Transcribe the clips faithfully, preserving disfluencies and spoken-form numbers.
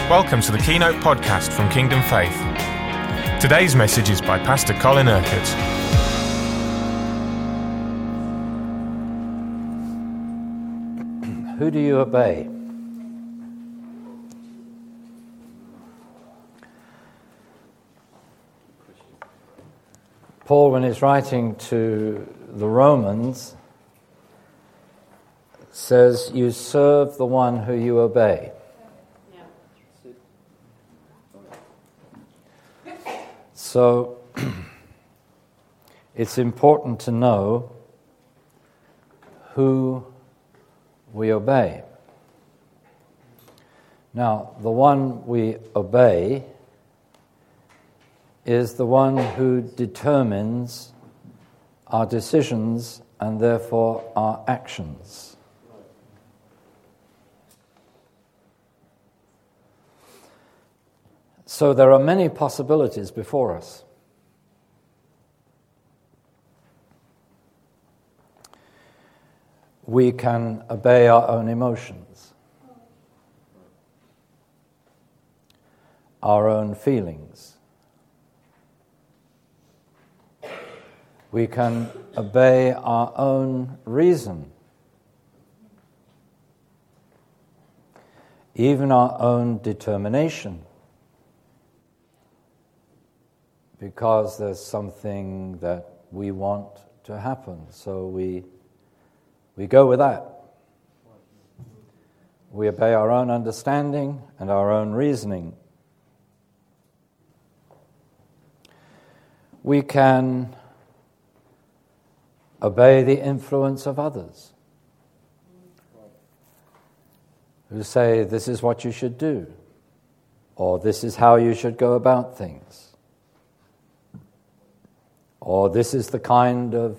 Welcome to the Keynote podcast from Kingdom Faith. Today's message is by Pastor Colin Urquhart. Who do you obey? Paul, when he's writing to the Romans, says, you serve the one who you obey. So, it's important to know who we obey. Now, the one we obey is the one who determines our decisions and therefore our actions. So there are many possibilities before us. We can obey our own emotions, our own feelings. We can obey our own reason, even our own determination, because there's something that we want to happen, so we we go with that. We obey our own understanding and our own reasoning. We can obey the influence of others who say, this is what you should do, or this is how you should go about things, or this is the kind of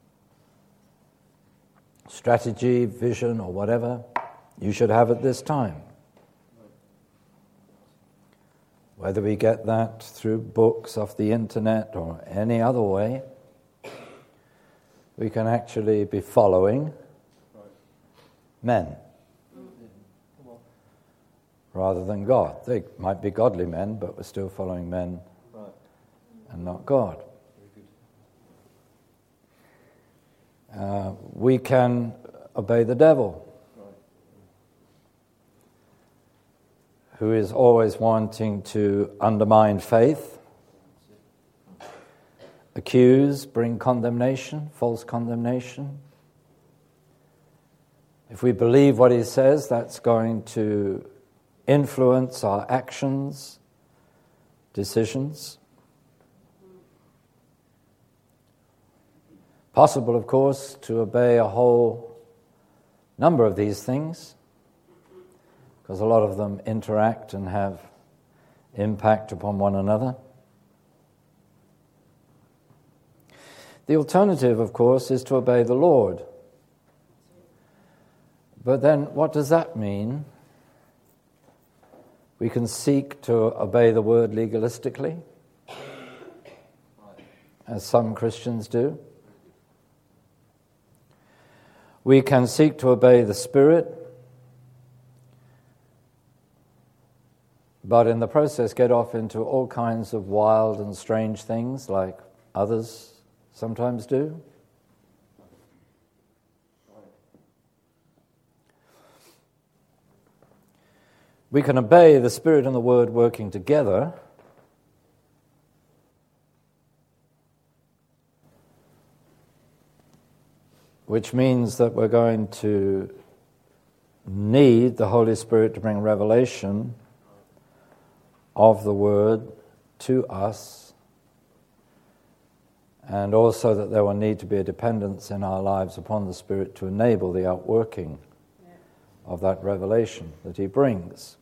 strategy, vision, or whatever you should have at this time. Whether we get that through books off the internet or any other way, we can actually be following men rather than God. They might be godly men, but we're still following men and not God. Uh, we can obey the devil, who is always wanting to undermine faith, accuse, bring condemnation, false condemnation. If we believe what he says, that's going to influence our actions, decisions. Possible, of course, to obey a whole number of these things, because a lot of them interact and have impact upon one another. The alternative, of course, is to obey the Lord. But then what does that mean? We can seek to obey the word legalistically, as some Christians do. We can seek to obey the Spirit, but in the process get off into all kinds of wild and strange things like others sometimes do. We can obey the Spirit and the Word working together, which means that we're going to need the Holy Spirit to bring revelation of the Word to us, and also that there will need to be a dependence in our lives upon the Spirit to enable the outworking of that revelation that He brings.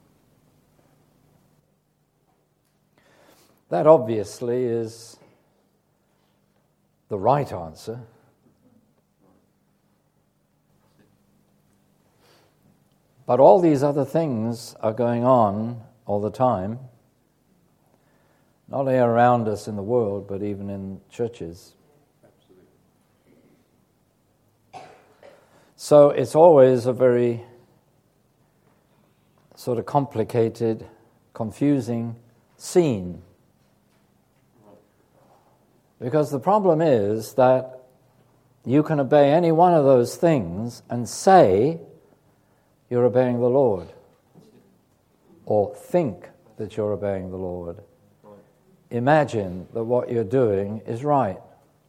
That obviously is the right answer. But all these other things are going on all the time, not only around us in the world, but even in churches. So it's always a very sort of complicated confusing scene. Because the problem is that you can obey any one of those things and say you're obeying the Lord, or think that you're obeying the Lord. Imagine that what you're doing is right.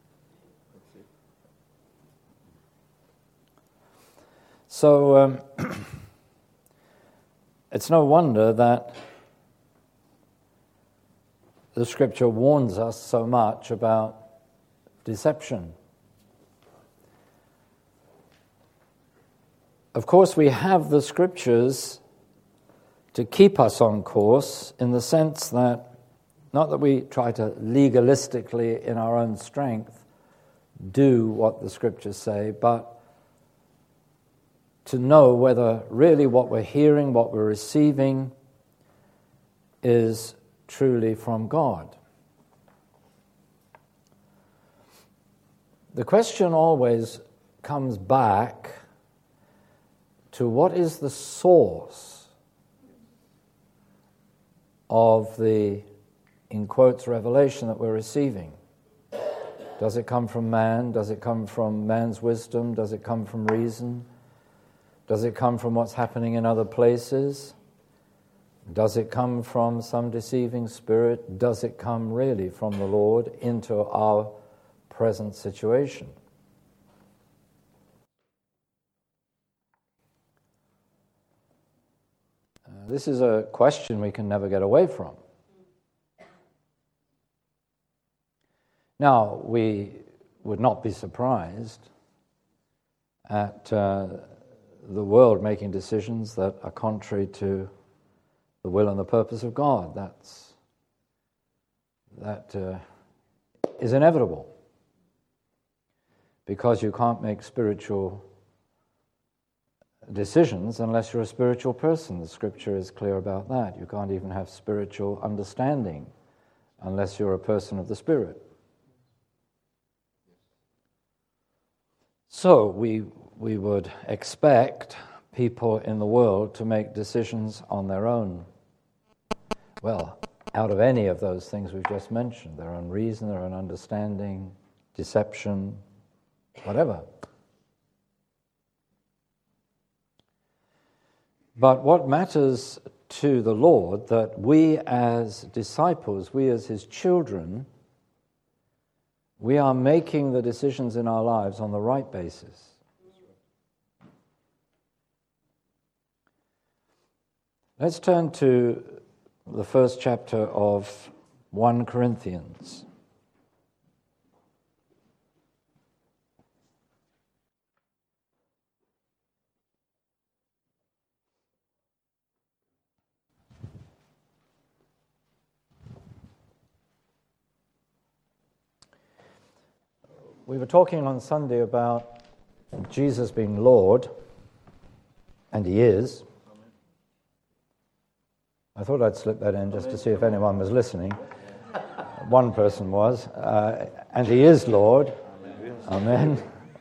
So um, it's no wonder that the Scripture warns us so much about deception. Of course, we have the Scriptures to keep us on course, in the sense that, not that we try to legalistically, in our own strength, do what the Scriptures say, but to know whether really what we're hearing, what we're receiving, is truly from God. The question always comes back to what is the source of the, in quotes, revelation that we're receiving. Does it come from man? Does it come from man's wisdom? Does it come from reason? Does it come from what's happening in other places? Does it come from some deceiving spirit? Does it come really from the Lord into our present situation? Uh, this is a question we can never get away from. Now, we would not be surprised at uh, the world making decisions that are contrary to the will and the purpose of God. That's, that uh, is inevitable, because you can't make spiritual decisions unless you're a spiritual person. The Scripture is clear about that. You can't even have spiritual understanding unless you're a person of the Spirit. So we we would expect people in the world to make decisions on their own. Well, out of any of those things we've just mentioned, their own reason, their own understanding, deception, whatever. But what matters to the Lord, that we as disciples, we as His children, we are making the decisions in our lives on the right basis. Let's turn to the first chapter of First Corinthians. We were talking on Sunday about Jesus being Lord, and He is. I thought I'd slip that in just to see if anyone was listening. One person was. Uh, and He is Lord. Amen.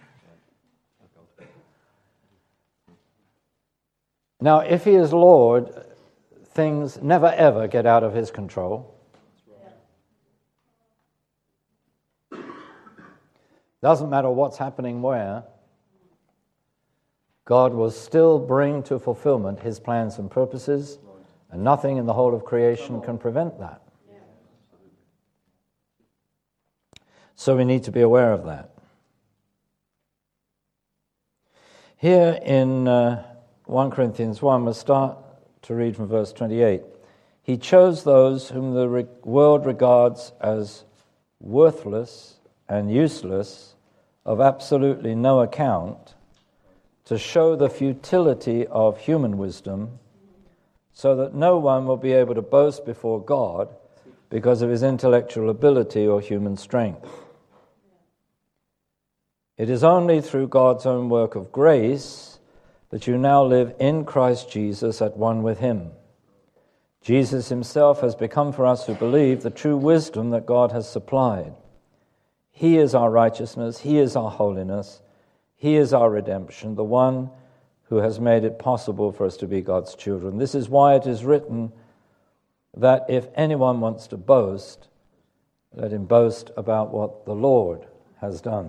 Now, if He is Lord, things never ever get out of His control. Doesn't matter what's happening where, God will still bring to fulfillment His plans and purposes, and nothing in the whole of creation can prevent that. So we need to be aware of that. Here in uh, First Corinthians one, we'll start to read from verse twenty-eight. He chose those whom the re- world regards as worthless and useless, of absolutely no account, to show the futility of human wisdom, so that no one will be able to boast before God because of his intellectual ability or human strength. It is only through God's own work of grace that you now live in Christ Jesus at one with Him. Jesus Himself has become for us who believe the true wisdom that God has supplied. He is our righteousness, He is our holiness, He is our redemption, the one who has made it possible for us to be God's children. This is why it is written, that if anyone wants to boast, let him boast about what the Lord has done.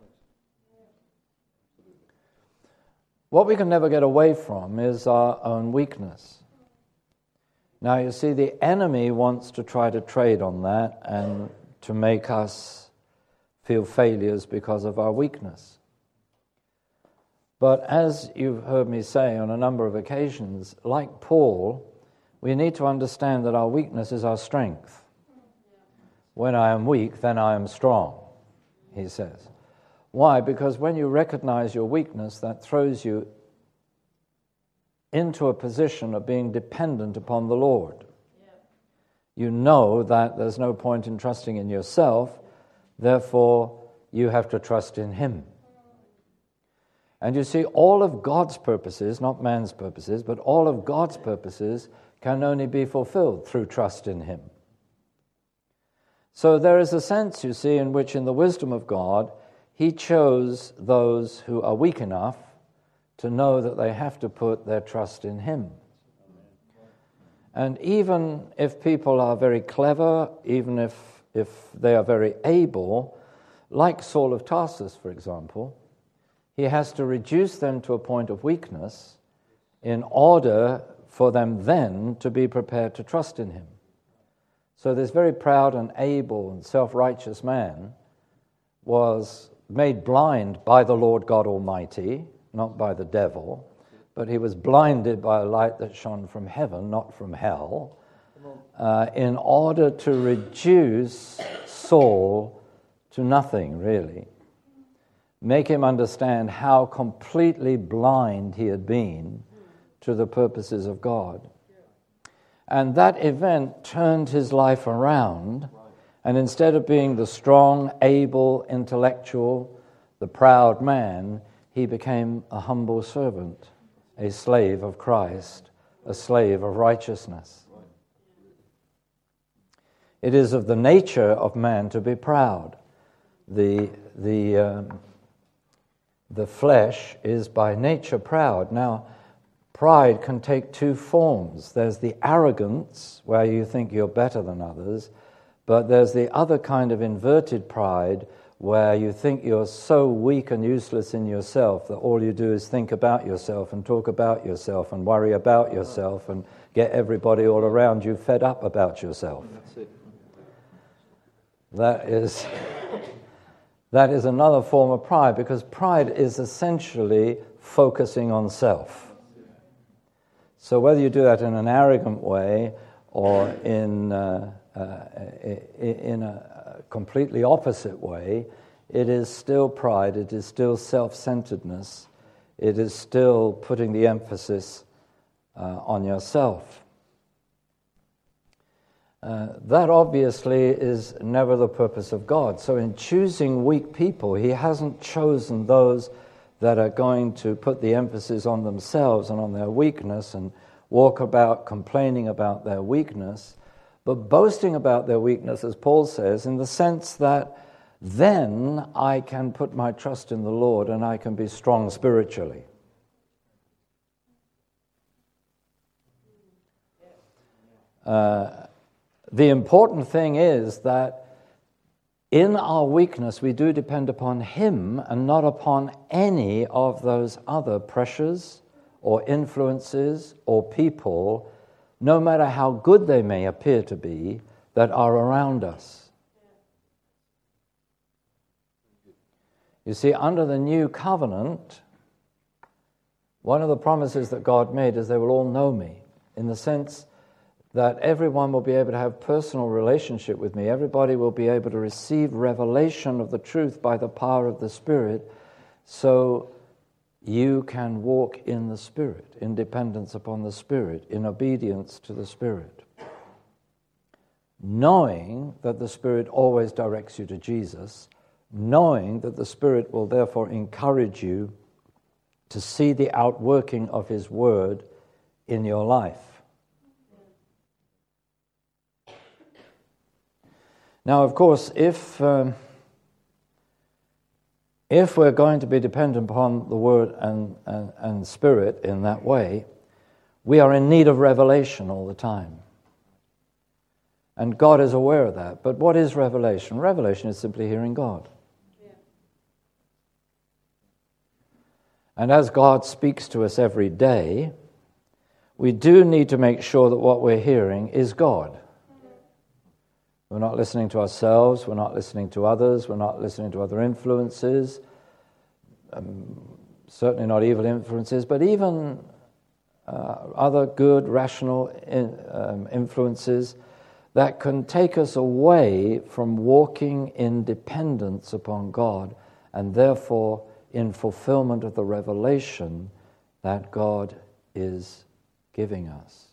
What we can never get away from is our own weakness. Now, you see, the enemy wants to try to trade on that and to make us feel failures because of our weakness. But as you've heard me say on a number of occasions, like Paul, we need to understand that our weakness is our strength. When I am weak, then I am strong, he says. Why? Because when you recognize your weakness, that throws you into a position of being dependent upon the Lord. Yeah. You know that there's no point in trusting in yourself, therefore you have to trust in Him. And you see, all of God's purposes, not man's purposes, but all of God's purposes can only be fulfilled through trust in Him. So there is a sense, you see, in which in the wisdom of God, He chose those who are weak enough to know that they have to put their trust in Him. And even if people are very clever, even if, if they are very able, like Saul of Tarsus, for example, he has to reduce them to a point of weakness in order for them then to be prepared to trust in Him. So this very proud and able and self-righteous man was made blind by the Lord God Almighty, not by the devil, but he was blinded by a light that shone from heaven, not from hell, uh, in order to reduce Saul to nothing, really. Make him understand how completely blind he had been to the purposes of God. And that event turned his life around, and instead of being the strong, able, intellectual, the proud man, he became a humble servant, a slave of Christ, a slave of righteousness. It is of the nature of man to be proud. The, the, um, the flesh is by nature proud. Now, pride can take two forms. There's the arrogance, where you think you're better than others, but there's the other kind of inverted pride, where you think you're so weak and useless in yourself that all you do is think about yourself and talk about yourself and worry about yourself and get everybody all around you fed up about yourself. That is, that is another form of pride, because pride is essentially focusing on self. So whether you do that in an arrogant way or in uh, uh, in a completely opposite way, it is still pride, it is still self-centeredness, it is still putting the emphasis uh, on yourself. Uh, that obviously is never the purpose of God. So in choosing weak people, He hasn't chosen those that are going to put the emphasis on themselves and on their weakness and walk about complaining about their weakness, but boasting about their weakness, as Paul says, in the sense that then I can put my trust in the Lord and I can be strong spiritually. Uh, the important thing is that in our weakness we do depend upon Him and not upon any of those other pressures or influences or people, no matter how good they may appear to be, that are around us. You see, under the new covenant, one of the promises that God made is they will all know me, in the sense that everyone will be able to have personal relationship with me. Everybody will be able to receive revelation of the truth by the power of the Spirit, so you can walk in the Spirit, in dependence upon the Spirit, in obedience to the Spirit, knowing that the Spirit always directs you to Jesus, knowing that the Spirit will therefore encourage you to see the outworking of His Word in your life. Now, of course, if um, if we're going to be dependent upon the Word and, and, and Spirit in that way, we are in need of revelation all the time. And God is aware of that. But what is revelation? Revelation is simply hearing God. Yeah. And as God speaks to us every day, we do need to make sure that what we're hearing is God. We're not listening to ourselves, we're not listening to others, we're not listening to other influences, um, certainly not evil influences, but even uh, other good, rational in, um, influences that can take us away from walking in dependence upon God and therefore in fulfillment of the revelation that God is giving us.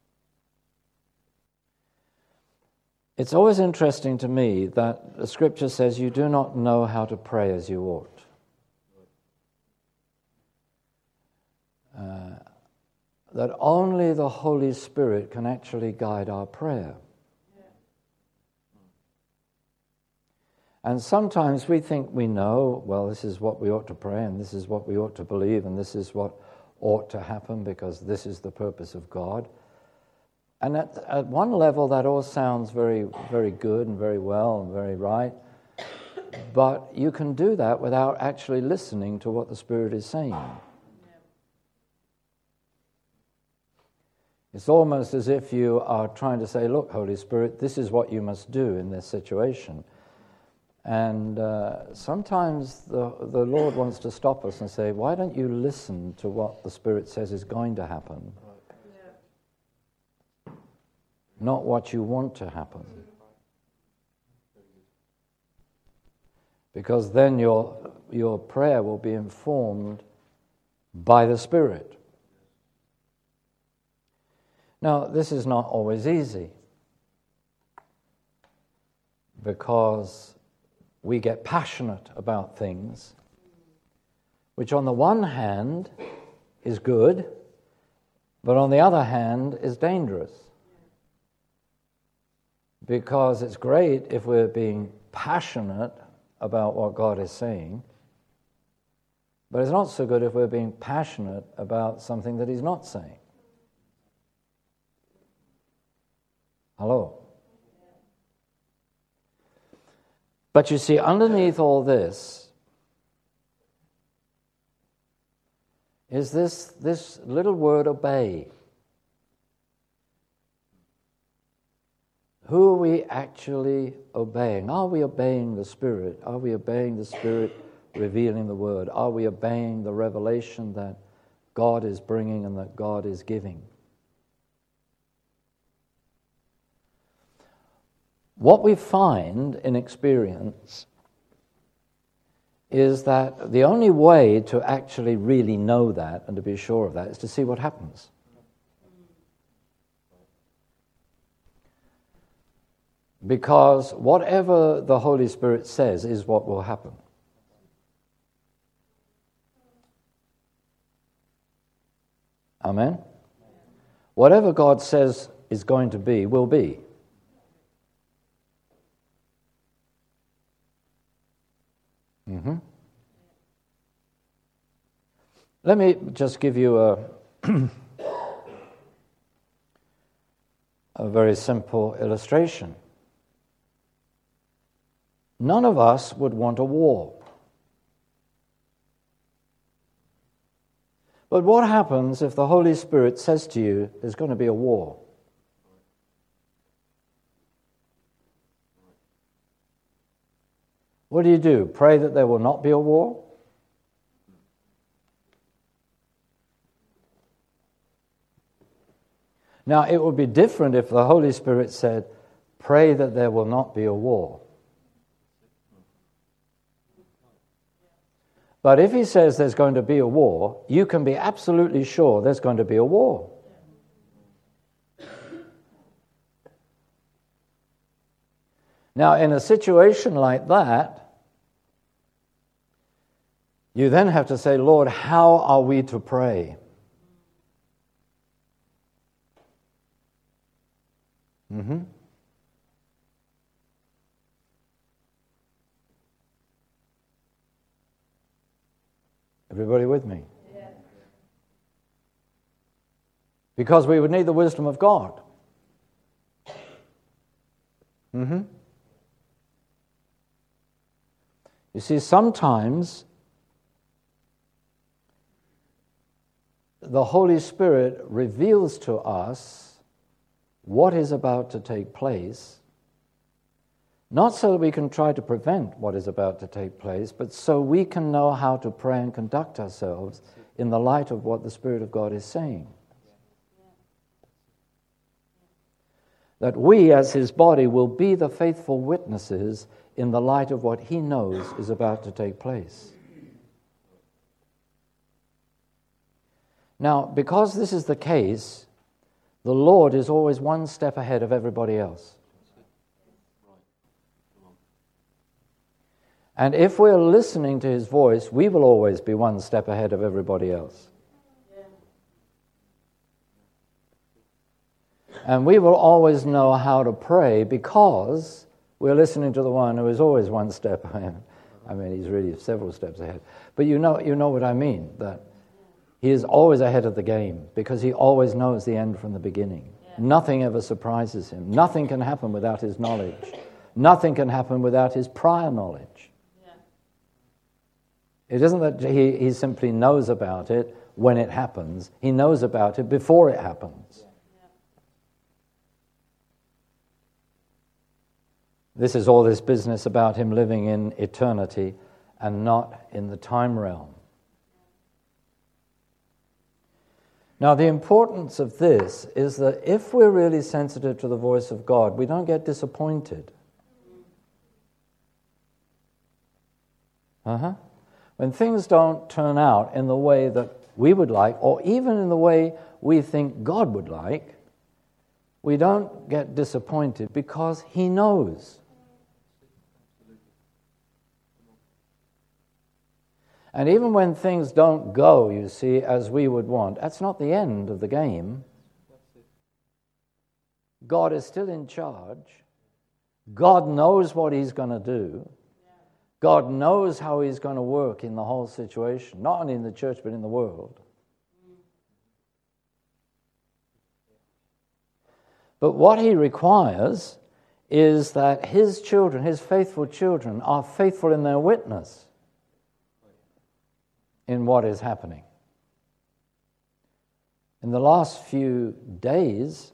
It's always interesting to me that the Scripture says you do not know how to pray as you ought. Uh, that only the Holy Spirit can actually guide our prayer. And sometimes we think we know, well, this is what we ought to pray, and this is what we ought to believe, and this is what ought to happen because this is the purpose of God. And at, at one level, that all sounds very, very good and very well and very right. But you can do that without actually listening to what the Spirit is saying. It's almost as if you are trying to say, look, Holy Spirit, this is what you must do in this situation. And uh, sometimes the, the Lord wants to stop us and say, why don't you listen to what the Spirit says is going to happen? Yeah. Not what you want to happen. Because then your, your prayer will be informed by the Spirit. Now, this is not always easy, because we get passionate about things, which on the one hand is good, but on the other hand is dangerous. Because it's great if we're being passionate about what God is saying, but it's not so good if we're being passionate about something that He's not saying. Hello? But you see, underneath all this is this, this little word, obey. Who are we actually obeying? Are we obeying the Spirit? Are we obeying the Spirit revealing the Word? Are we obeying the revelation that God is bringing and that God is giving? What we find in experience is that the only way to actually really know that and to be sure of that is to see what happens. Because whatever the Holy Spirit says is what will happen. Amen? Whatever God says is going to be, will be. Mm-hmm. Let me just give you a, a very simple illustration. None of us would want a war. But what happens if the Holy Spirit says to you, there's going to be a war? What do you do? Pray that there will not be a war? Now, it would be different if the Holy Spirit said, pray that there will not be a war. But if He says there's going to be a war, you can be absolutely sure there's going to be a war. Now, in a situation like that, you then have to say, Lord, how are we to pray? Mm-hmm. Everybody with me? Yeah. Because we would need the wisdom of God. Mm-hmm. You see, sometimes the Holy Spirit reveals to us what is about to take place, not so that we can try to prevent what is about to take place, but so we can know how to pray and conduct ourselves in the light of what the Spirit of God is saying. That we, as His body, will be the faithful witnesses in the light of what He knows is about to take place. Now, because this is the case, the Lord is always one step ahead of everybody else. And if we're listening to His voice, we will always be one step ahead of everybody else. And we will always know how to pray because we're listening to the one who is always one step ahead. I mean, He's really several steps ahead. But you know, you know what I mean, that He is always ahead of the game because He always knows the end from the beginning. Yeah. Nothing ever surprises Him. Nothing can happen without His knowledge. Nothing can happen without His prior knowledge. Yeah. It isn't that he, he simply knows about it when it happens. He knows about it before it happens. This is all this business about Him living in eternity and not in the time realm. Now, the importance of this is that if we're really sensitive to the voice of God, we don't get disappointed. Uh-huh. When things don't turn out in the way that we would like, or even in the way we think God would like, we don't get disappointed because He knows. And even when things don't go, you see, as we would want, that's not the end of the game. God is still in charge. God knows what He's going to do. God knows how He's going to work in the whole situation, not only in the church, but in the world. But what He requires is that His children, His faithful children, are faithful in their witness in what is happening. In the last few days,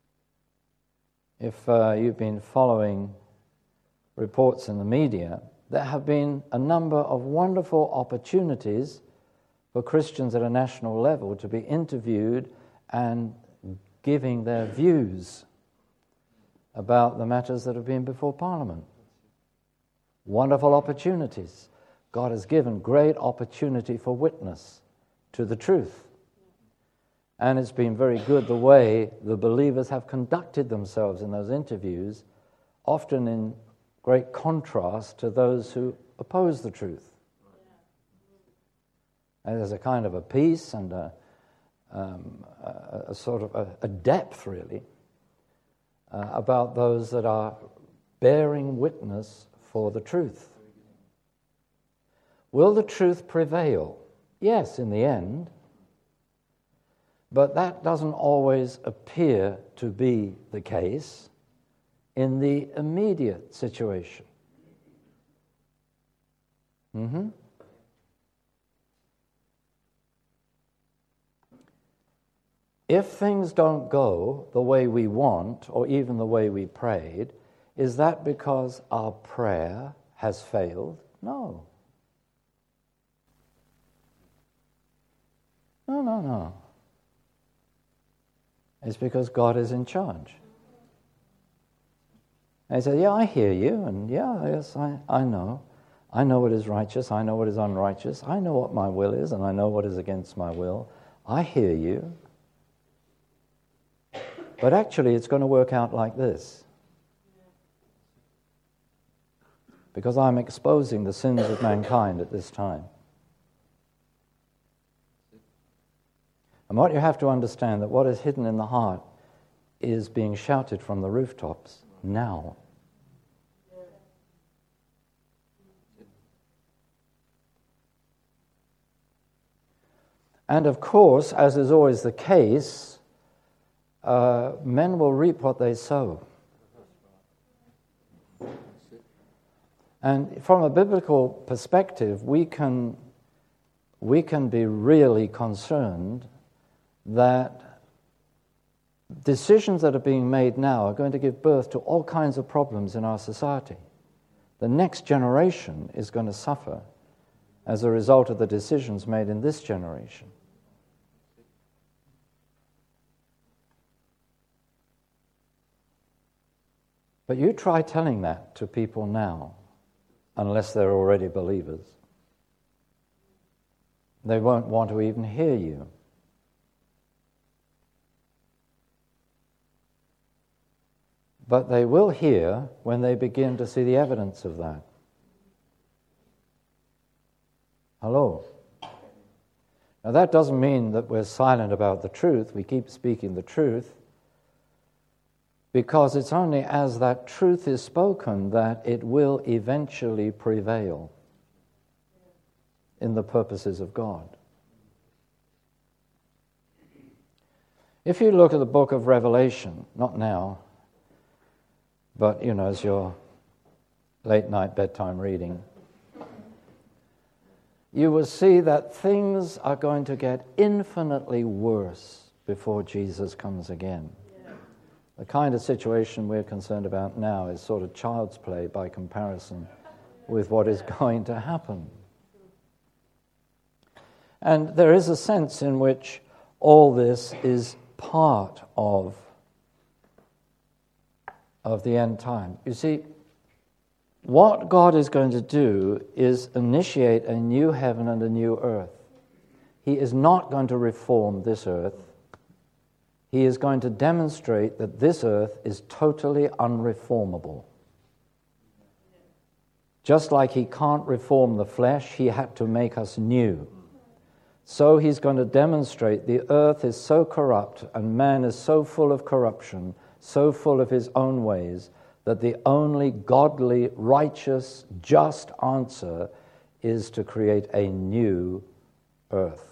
if uh, you've been following reports in the media, there have been a number of wonderful opportunities for Christians at a national level to be interviewed and giving their views about the matters that have been before Parliament. Wonderful opportunities. God has given great opportunity for witness to the truth. And it's been very good the way the believers have conducted themselves in those interviews, often in great contrast to those who oppose the truth. And there's a kind of a peace and a, um, a, a sort of a, a depth, really, uh, about those that are bearing witness for the truth. Will the truth prevail? Yes, in the end. But that doesn't always appear to be the case in the immediate situation. Mm-hmm. If things don't go the way we want, or even the way we prayed, is that because our prayer has failed? No. No, no, no. It's because God is in charge. And he said, yeah, I hear you, and yeah, yes, I, I know. I know what is righteous, I know what is unrighteous, I know what my will is, and I know what is against my will. I hear you. But actually, it's going to work out like this. Because I'm exposing the sins of mankind at this time. And what you have to understand, that what is hidden in the heart is being shouted from the rooftops now. And of course, as is always the case, uh, men will reap what they sow. And from a biblical perspective, we can, we can be really concerned that decisions that are being made now are going to give birth to all kinds of problems in our society. The next generation is going to suffer as a result of the decisions made in this generation. But you try telling that to people now, unless they're already believers. They won't want to even hear you. But they will hear when they begin to see the evidence of that. Hello? Now that doesn't mean that we're silent about the truth. We keep speaking the truth, because it's only as that truth is spoken that it will eventually prevail in the purposes of God. If you look at the book of Revelation, not now, but, you know, as your late night bedtime reading, you will see that things are going to get infinitely worse before Jesus comes again. The kind of situation we're concerned about now is sort of child's play by comparison with what is going to happen. And there is a sense in which all this is part of, of the end time. You see, what God is going to do is initiate a new heaven and a new earth. He is not going to reform this earth. He is going to demonstrate that this earth is totally unreformable. Just like he can't reform the flesh, he had to make us new. So he's going to demonstrate the earth is so corrupt and man is so full of corruption, so full of his own ways, that the only godly, righteous, just answer is to create a new earth.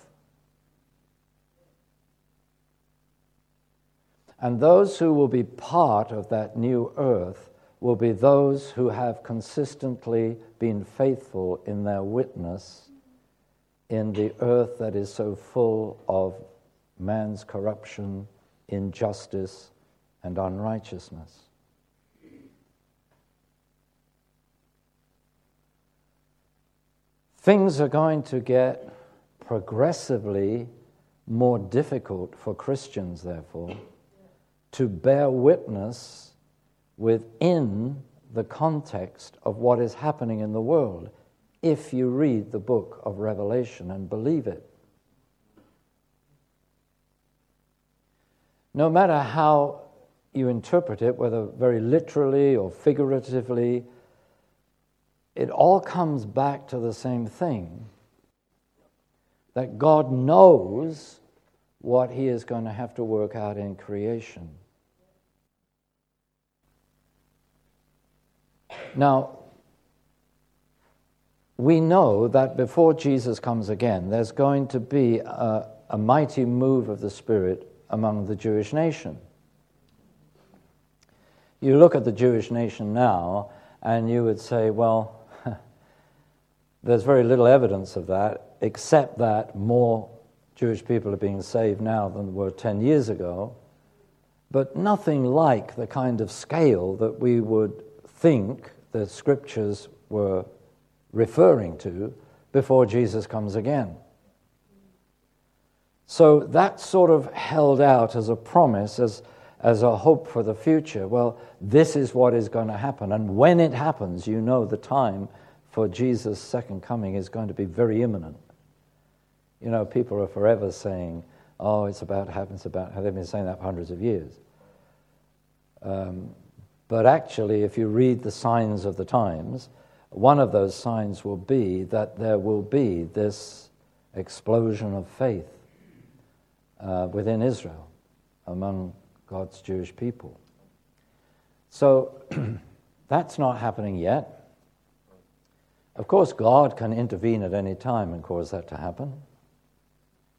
And those who will be part of that new earth will be those who have consistently been faithful in their witness in the earth that is so full of man's corruption, injustice, and unrighteousness. Things are going to get progressively more difficult for Christians, therefore, to bear witness within the context of what is happening in the world, if you read the book of Revelation and believe it. No matter how you interpret it, whether very literally or figuratively, it all comes back to the same thing, that God knows what he is going to have to work out in creation. Now, we know that before Jesus comes again, there's going to be a, a mighty move of the Spirit among the Jewish nation. You look at the Jewish nation now, and you would say, well, there's very little evidence of that, except that more Jewish people are being saved now than were ten years ago, but nothing like the kind of scale that we would think the Scriptures were referring to before Jesus comes again. So that's sort of held out as a promise, as, as a hope for the future. Well, this is what is going to happen, and when it happens, you know the time for Jesus' second coming is going to be very imminent. You know, people are forever saying, oh, it's about to happen, it's about, they've been saying that for hundreds of years. Um, but actually, if you read the signs of the times, one of those signs will be that there will be this explosion of faith uh, within Israel, among God's Jewish people. So, that's not happening yet. Of course, God can intervene at any time and cause that to happen.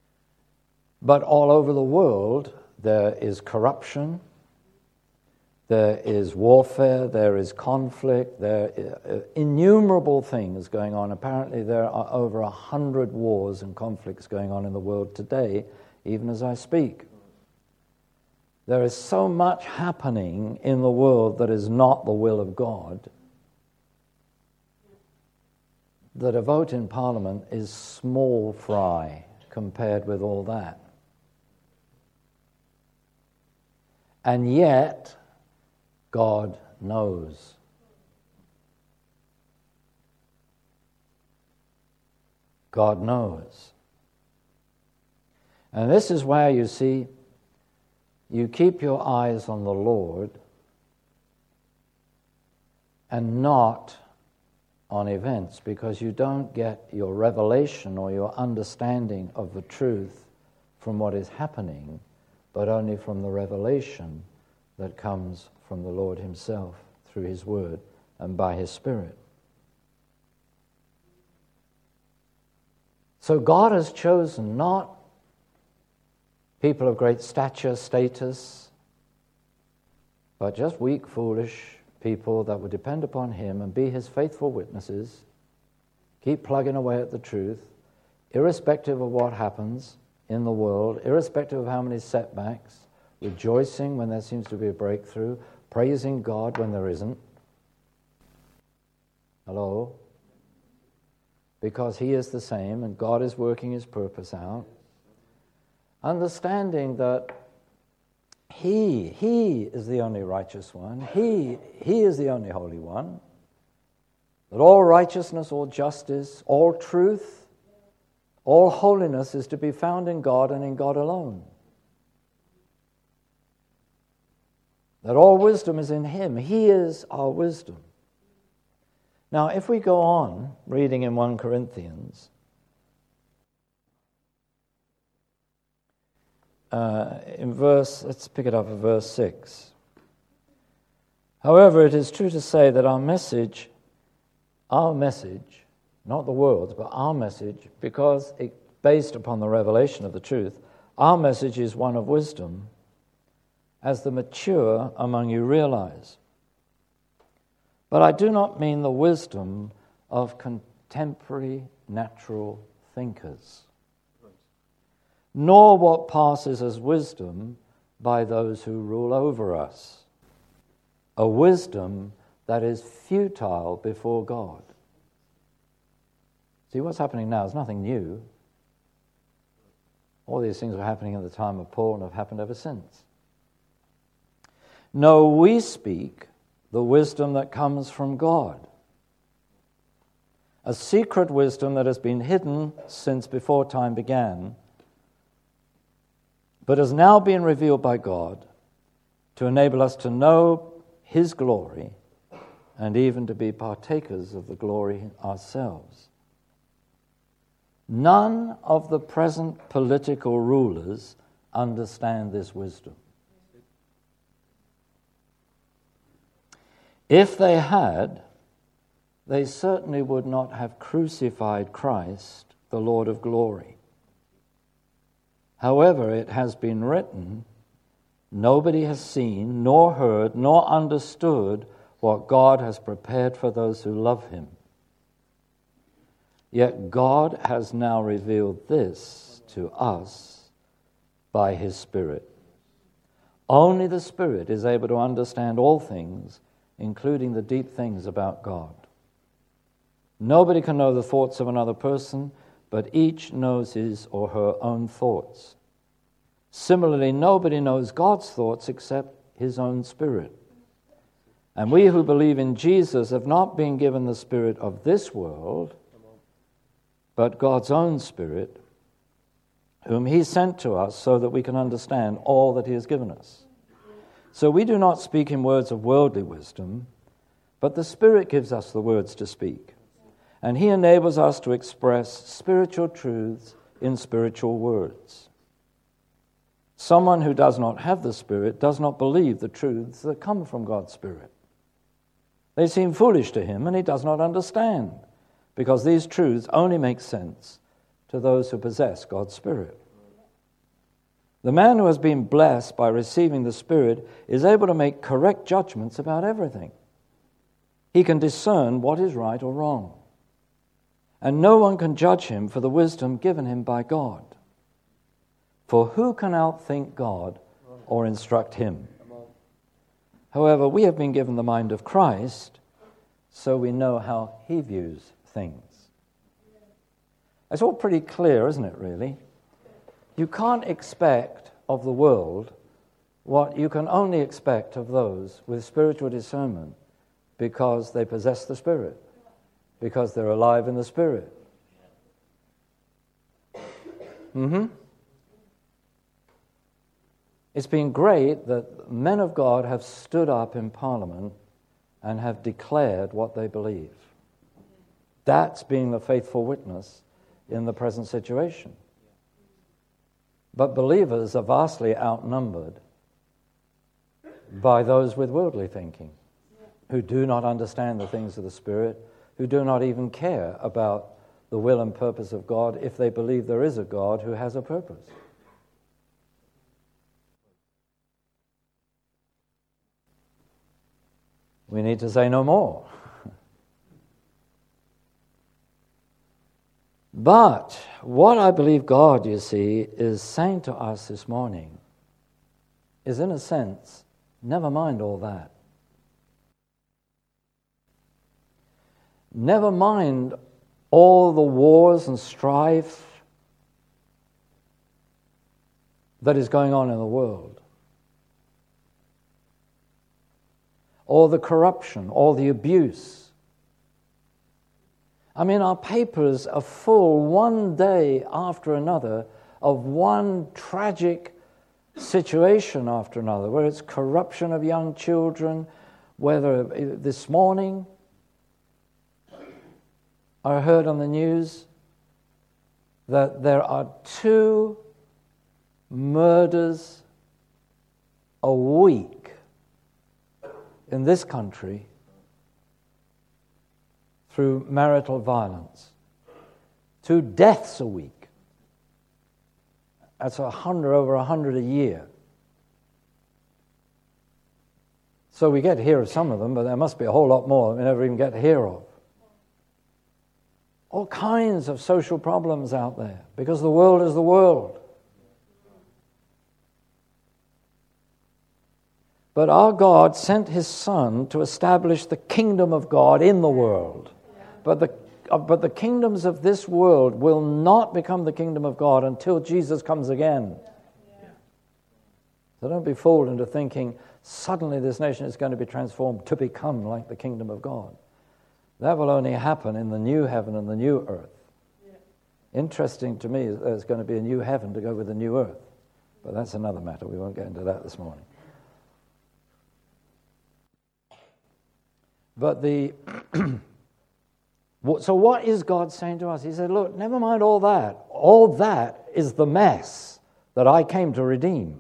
But all over the world, there is corruption, There is warfare, there is conflict, there are innumerable things going on. Apparently there are over a hundred wars and conflicts going on in the world today, even as I speak. There is so much happening in the world that is not the will of God that a vote in Parliament is small fry compared with all that. And yet, God knows. God knows. And this is where, you see, you keep your eyes on the Lord and not on events, because you don't get your revelation or your understanding of the truth from what is happening, but only from the revelation that comes from the Lord himself through his word and by his Spirit. So God has chosen not people of great stature, status, but just weak, foolish people that would depend upon him and be his faithful witnesses, keep plugging away at the truth, irrespective of what happens in the world, irrespective of how many setbacks, rejoicing when there seems to be a breakthrough, praising God when there isn't. Hello? Because he is the same and God is working his purpose out. Understanding that He, He is the only righteous one. He, He is the only holy one. That all righteousness, all justice, all truth, all holiness is to be found in God and in God alone. That all wisdom is in him. He is our wisdom. Now, if we go on reading in First Corinthians, Uh, in verse, let's pick it up at verse six. However, it is true to say that our message, our message, not the world's, but our message, because it's based upon the revelation of the truth, our message is one of wisdom, as the mature among you realize. But I do not mean the wisdom of contemporary natural thinkers, nor what passes as wisdom by those who rule over us, a wisdom that is futile before God. See, what's happening now is nothing new. All these things were happening at the time of Paul and have happened ever since. No, we speak the wisdom that comes from God, a secret wisdom that has been hidden since before time began, but has now been revealed by God to enable us to know his glory and even to be partakers of the glory ourselves. None of the present political rulers understand this wisdom. If they had, they certainly would not have crucified Christ, the Lord of glory. However, it has been written, nobody has seen, nor heard, nor understood what God has prepared for those who love him. Yet God has now revealed this to us by his Spirit. Only the Spirit is able to understand all things, including the deep things about God. Nobody can know the thoughts of another person, but each knows his or her own thoughts. Similarly, nobody knows God's thoughts except his own Spirit. And we who believe in Jesus have not been given the spirit of this world, but God's own Spirit, whom he sent to us so that we can understand all that he has given us. So we do not speak in words of worldly wisdom, but the Spirit gives us the words to speak. And he enables us to express spiritual truths in spiritual words. Someone who does not have the Spirit does not believe the truths that come from God's Spirit. They seem foolish to him, and he does not understand, because these truths only make sense to those who possess God's Spirit. The man who has been blessed by receiving the Spirit is able to make correct judgments about everything. He can discern what is right or wrong. And no one can judge him for the wisdom given him by God. For who can outthink God or instruct him? However, we have been given the mind of Christ, so we know how he views things. It's all pretty clear, isn't it, really? You can't expect of the world what you can only expect of those with spiritual discernment, because they possess the Spirit, because they're alive in the Spirit. Mm-hmm. It's been great that men of God have stood up in Parliament and have declared what they believe. That's being the faithful witness in the present situation. But believers are vastly outnumbered by those with worldly thinking, who do not understand the things of the Spirit, who do not even care about the will and purpose of God if they believe there is a God who has a purpose. We need to say no more. But what I believe God, you see, is saying to us this morning is, in a sense, never mind all that. Never mind all the wars and strife that is going on in the world. All the corruption, all the abuse. I mean, our papers are full one day after another of one tragic situation after another, where it's corruption of young children, whether this morning I heard on the news that there are two murders a week in this country through marital violence. Two deaths a week. That's a hundred, over a hundred a year. So we get to hear of some of them, but there must be a whole lot more that we never even get to hear of. All kinds of social problems out there, because the world is the world. But our God sent his Son to establish the kingdom of God in the world. But the, uh, but the kingdoms of this world will not become the kingdom of God until Jesus comes again. So don't be fooled into thinking suddenly this nation is going to be transformed to become like the kingdom of God. That will only happen in the new heaven and the new earth. Interesting to me, there's going to be a new heaven to go with the new earth. But that's another matter. We won't get into that this morning. But the so what is God saying to us? He said, look, never mind all that. All that is the mess that I came to redeem.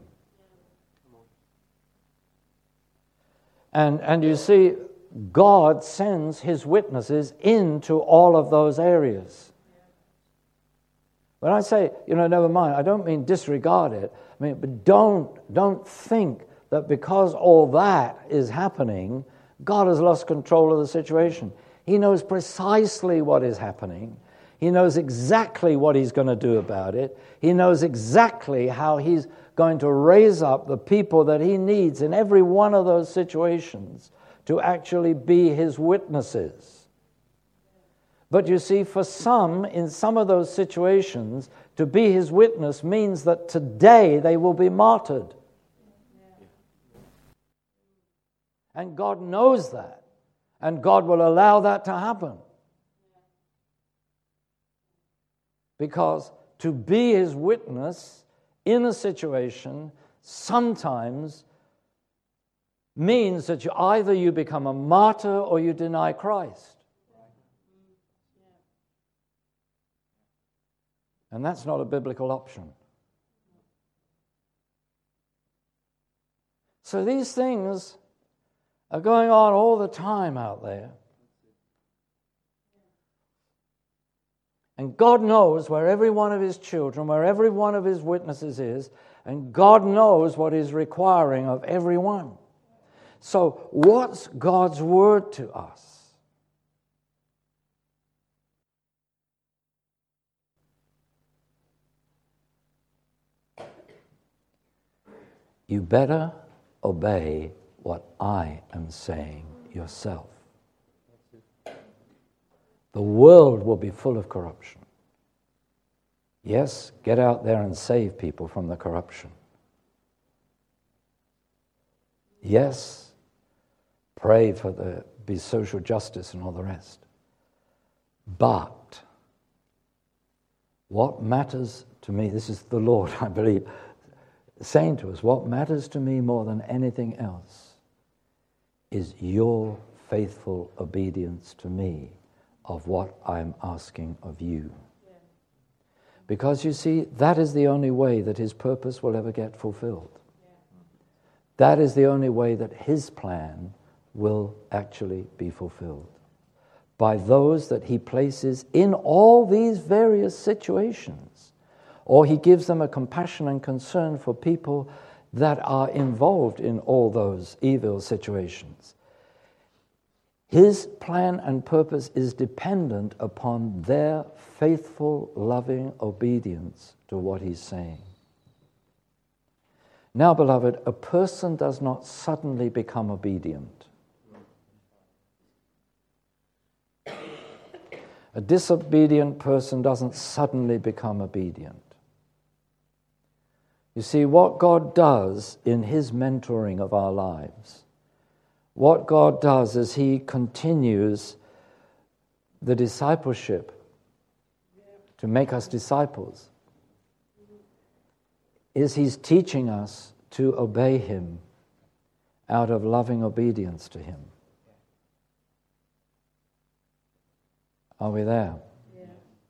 And, and you see, God sends his witnesses into all of those areas. When I say, you know, never mind, I don't mean disregard it. I mean, but don't, don't think that because all that is happening, God has lost control of the situation. He knows precisely what is happening. He knows exactly what he's going to do about it. He knows exactly how he's going to raise up the people that he needs in every one of those situations to actually be his witnesses. But you see, for some, in some of those situations, to be his witness means that today they will be martyred. And God knows that. And God will allow that to happen. Because to be his witness in a situation sometimes means that you either you become a martyr or you deny Christ. And that's not a biblical option. So these things are going on all the time out there. And God knows where every one of his children, where every one of his witnesses is, and God knows what he's requiring of every one. So what's God's word to us? You better obey what I am saying yourself. The world will be full of corruption. Yes, get out there and save people from the corruption. Yes, pray for the be social justice and all the rest. But what matters to me, this is the Lord, I believe, saying to us, what matters to me more than anything else is your faithful obedience to me of what I'm asking of you. Yeah. Because you see, that is the only way that his purpose will ever get fulfilled. Yeah. That is the only way that his plan will actually be fulfilled. By those that he places in all these various situations. Or he gives them a compassion and concern for people that are involved in all those evil situations. His plan and purpose is dependent upon their faithful, loving obedience to what he's saying. Now, beloved, a person does not suddenly become obedient. A disobedient person doesn't suddenly become obedient. You see, what God does in his mentoring of our lives, what God does as he continues the discipleship to make us disciples, is he's teaching us to obey him out of loving obedience to him. Are we there? Yeah.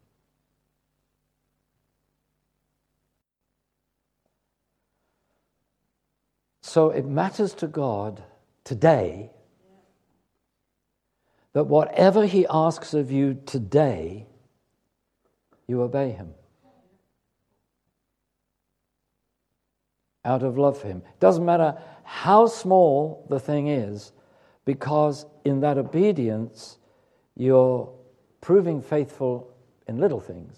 So it matters to God today that whatever he asks of you today, you obey him. Out of love for him. It doesn't matter how small the thing is, because in that obedience, you're proving faithful in little things.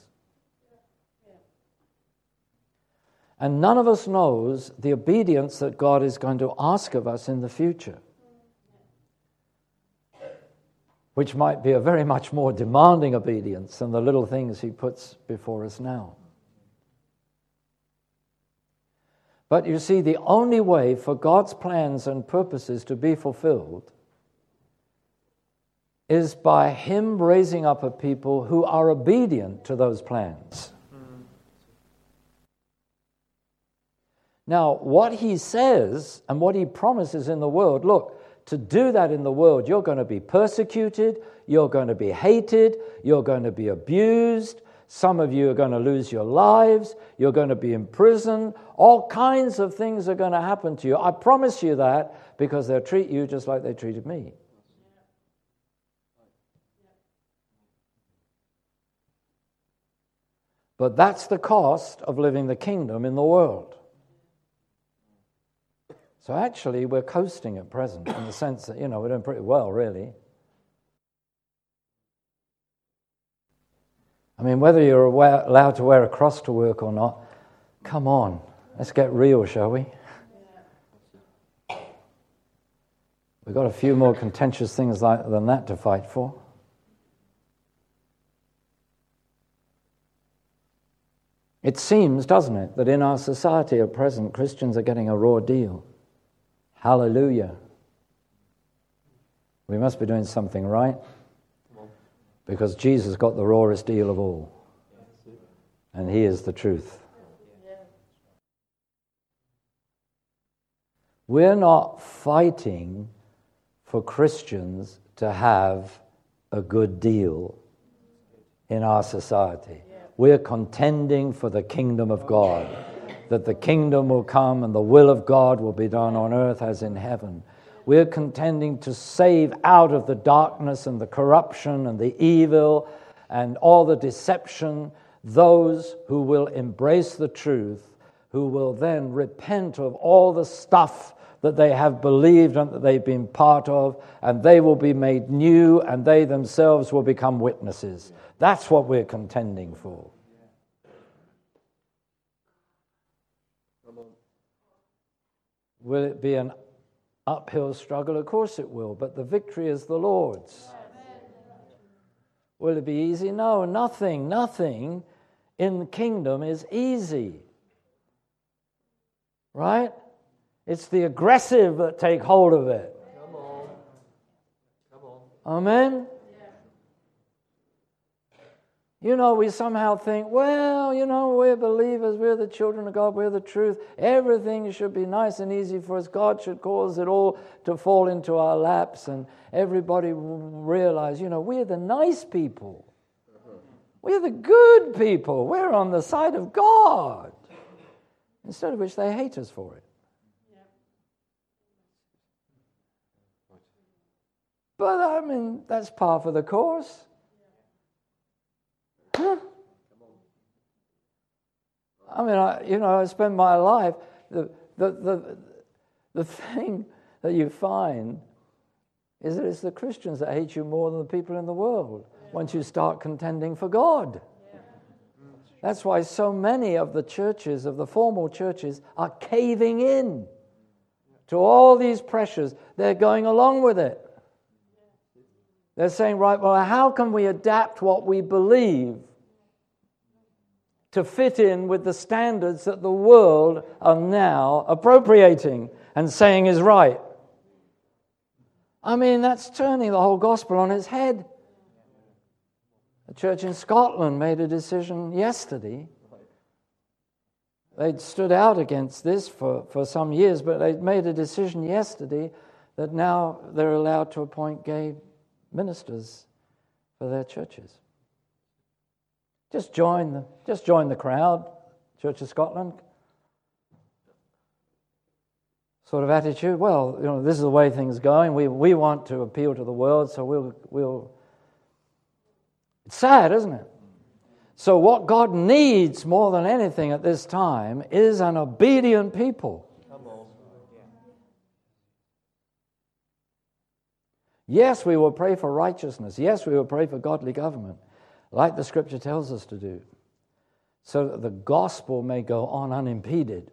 And none of us knows the obedience that God is going to ask of us in the future, which might be a very much more demanding obedience than the little things he puts before us now. But you see, the only way for God's plans and purposes to be fulfilled is by him raising up a people who are obedient to those plans. Now, what he says and what he promises in the world, look, to do that in the world, you're going to be persecuted, you're going to be hated, you're going to be abused, some of you are going to lose your lives, you're going to be in prison, all kinds of things are going to happen to you. I promise you that, because they'll treat you just like they treated me. But that's the cost of living the kingdom in the world. So actually, we're coasting at present in the sense that, you know, we're doing pretty well, really. I mean, whether you're aware, allowed to wear a cross to work or not, come on, let's get real, shall we? We've got a few more contentious things like, than that to fight for. It seems, doesn't it, that in our society at present, Christians are getting a raw deal. Hallelujah. We must be doing something right, because Jesus got the rawest deal of all, and he is the truth. We're not fighting for Christians to have a good deal in our society. We're contending for the kingdom of God, that the kingdom will come and the will of God will be done on earth as in heaven. We're contending to save out of the darkness and the corruption and the evil and all the deception, those who will embrace the truth, who will then repent of all the stuff that they have believed and that they've been part of, and they will be made new, and they themselves will become witnesses. That's what we're contending for. Will it be an uphill struggle? Of course it will, but the victory is the Lord's. Will it be easy? No, nothing, nothing in the kingdom is easy. Right? It's the aggressive that take hold of it. Come on. Come on. Amen? You know, we somehow think, well, you know, we're believers, we're the children of God, we're the truth. Everything should be nice and easy for us. God should cause it all to fall into our laps, and everybody will realize, you know, we're the nice people. We're the good people. We're on the side of God. Instead of which they hate us for it. But, I mean, that's par for the course. Huh? I mean, I, you know, I spend my life, the, the, the, the thing that you find is that it's the Christians that hate you more than the people in the world once you start contending for God. That's why so many of the churches, of the formal churches, are caving in to all these pressures. They're going along with it. They're saying, right, well, how can we adapt what we believe to fit in with the standards that the world are now appropriating and saying is right? I mean, that's turning the whole gospel on its head. The church in Scotland made a decision yesterday. They'd stood out against this for, for some years, but they made a decision yesterday that now they're allowed to appoint gay ministers for their churches. Just join the just join the crowd, Church of Scotland. Sort of attitude. Well, you know, this is the way things are going. We we want to appeal to the world, so we'll we'll. It's sad, isn't it? So what God needs more than anything at this time is an obedient people. Yes, we will pray for righteousness. Yes, we will pray for godly government, like the Scripture tells us to do, so that the gospel may go on unimpeded.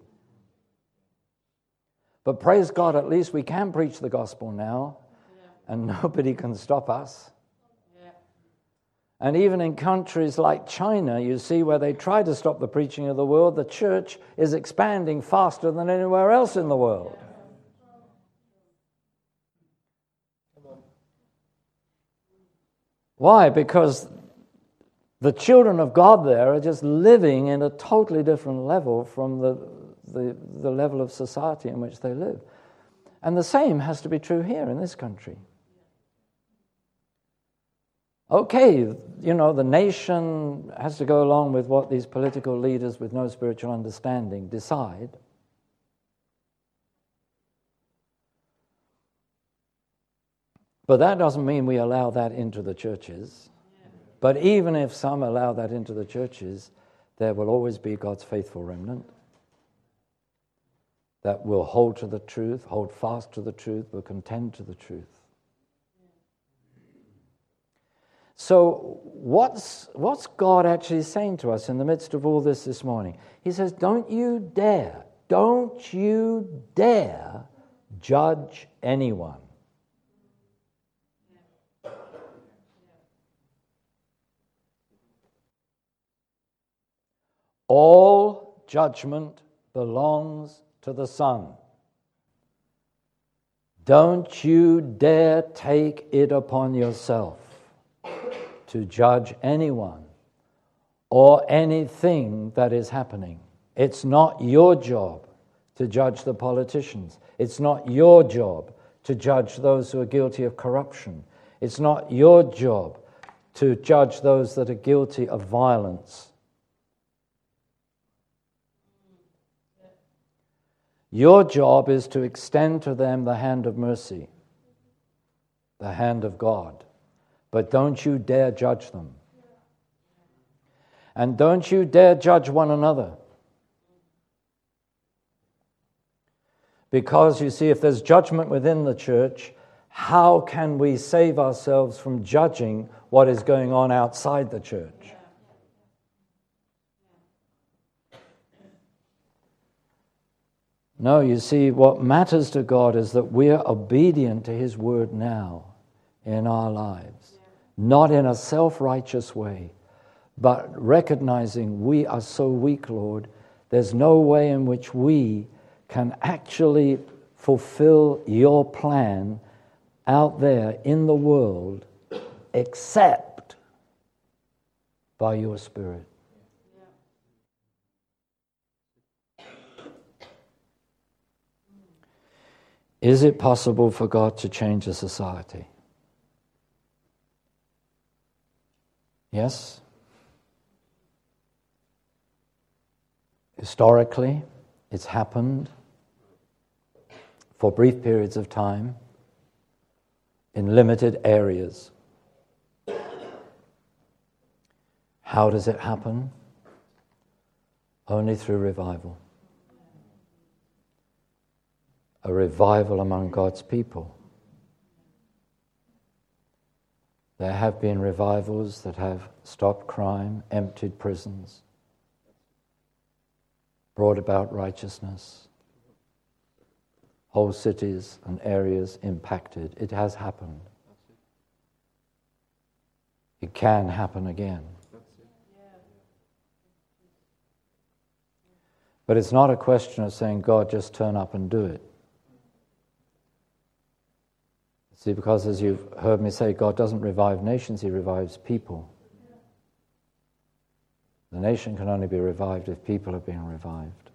But praise God, at least we can preach the gospel now, yeah. And nobody can stop us. Yeah. And even in countries like China, you see, where they try to stop the preaching of the world, the church is expanding faster than anywhere else in the world. Yeah. Why? Because the children of God there are just living in a totally different level from the, the, the level of society in which they live. And the same has to be true here in this country. Okay, you know, the nation has to go along with what these political leaders with no spiritual understanding decide. But that doesn't mean we allow that into the churches. But even if some allow that into the churches, there will always be God's faithful remnant that will hold to the truth, hold fast to the truth, will contend to the truth. So what's, what's God actually saying to us in the midst of all this this morning? He says, don't you dare, don't you dare judge anyone. All judgment belongs to the Son. Don't you dare take it upon yourself to judge anyone or anything that is happening. It's not your job to judge the politicians. It's not your job to judge those who are guilty of corruption. It's not your job to judge those that are guilty of violence. Your job is to extend to them the hand of mercy, the hand of God. But don't you dare judge them. And don't you dare judge one another. Because, you see, if there's judgment within the church, how can we save ourselves from judging what is going on outside the church? No, you see, what matters to God is that we are obedient to His word now in our lives. Not in a self-righteous way, but recognizing we are so weak, Lord, there's no way in which we can actually fulfill your plan out there in the world except by your Spirit. Is it possible for God to change a society? Yes. Historically, it's happened for brief periods of time in limited areas. How does it happen? Only through revival. A revival among God's people. There have been revivals that have stopped crime, emptied prisons, brought about righteousness, whole cities and areas impacted. It has happened. It can happen again. But it's not a question of saying, God, just turn up and do it. See, because as you've heard me say, God doesn't revive nations, He revives people. The nation can only be revived if people are being revived.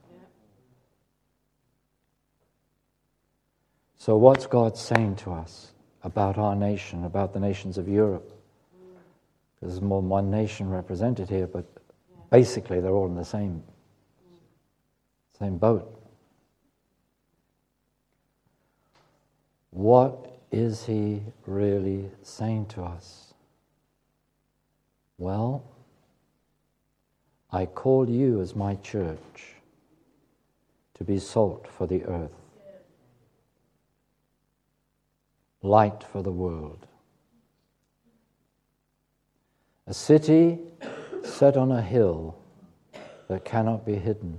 So what's God saying to us about our nation, about the nations of Europe? There's more than one nation represented here, but basically they're all in the same, same boat. What is He really saying to us? Well, I call you as my church to be salt for the earth, light for the world. A city set on a hill that cannot be hidden.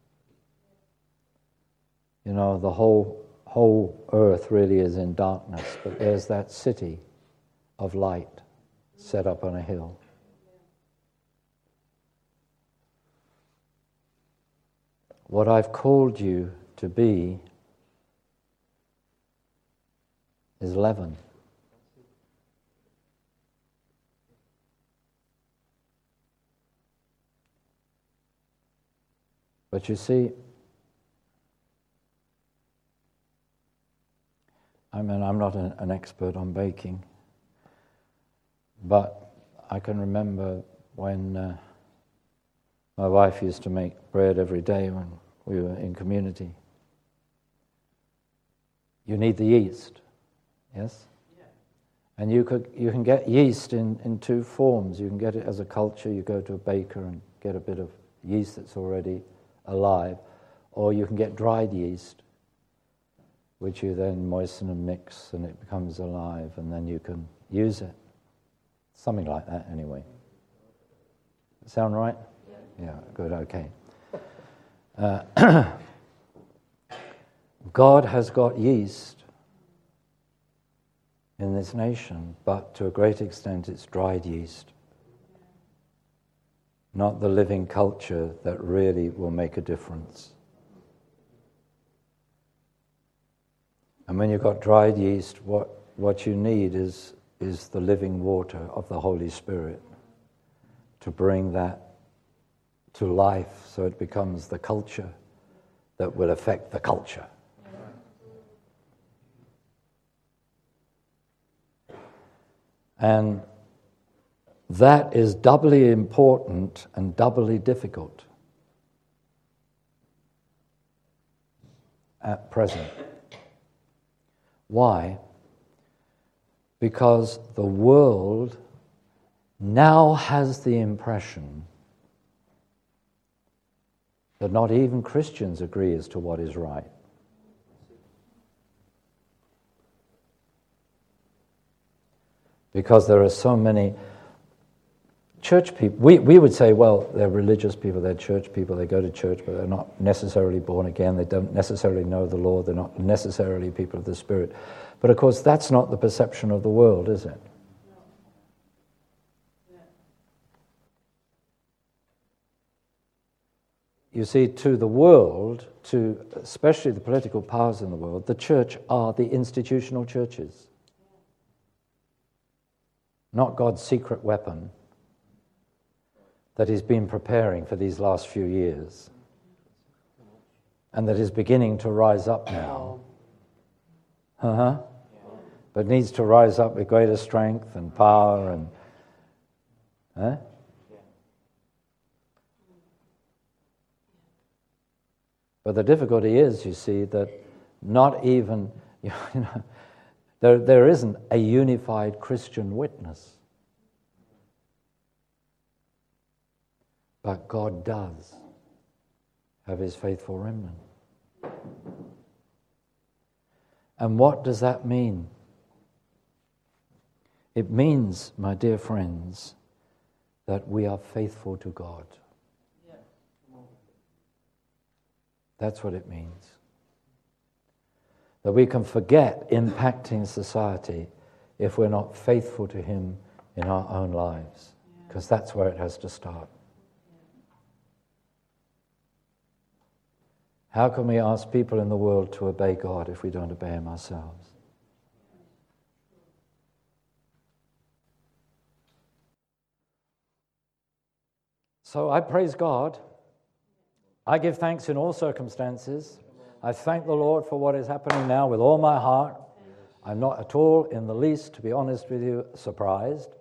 You know, the whole whole earth really is in darkness, but there's that city of light set up on a hill. What I've called you to be is leaven. But you see, I mean, I'm not an, an expert on baking, but I can remember when uh, my wife used to make bread every day when we were in community. You need the yeast, yes? Yeah. And you could you can get yeast in, in two forms. You can get it as a culture, you go to a baker and get a bit of yeast that's already alive, or you can get dried yeast, which you then moisten and mix, and it becomes alive, and then you can use it. Something like that, anyway. Sound right? Yeah, yeah, good, okay. Uh, God has got yeast in this nation, but to a great extent it's dried yeast. Not the living culture that really will make a difference. And when you've got dried yeast, what, what you need is, is the living water of the Holy Spirit to bring that to life so it becomes the culture that will affect the culture. And that is doubly important and doubly difficult at present. Why? Because the world now has the impression that not even Christians agree as to what is right. Because there are so many church people. We, we would say, well, they're religious people, they're church people, they go to church, but they're not necessarily born again, they don't necessarily know the Lord, they're not necessarily people of the Spirit. But of course, that's not the perception of the world, is it? You see, to the world, to especially the political powers in the world, the church are the institutional churches. Not God's secret weapon that he's been preparing for these last few years and that is beginning to rise up now. Uh-huh. But needs to rise up with greater strength and power and... Huh? But the difficulty is, you see, that not even, you know, there, there isn't a unified Christian witness. But God does have his faithful remnant. And what does that mean? It means, my dear friends, that we are faithful to God. That's what it means. That we can forget impacting society if we're not faithful to him in our own lives, because that's where it has to start. How can we ask people in the world to obey God if we don't obey him ourselves? So I praise God. I give thanks in all circumstances. I thank the Lord for what is happening now with all my heart. I'm not at all, in the least, to be honest with you, surprised.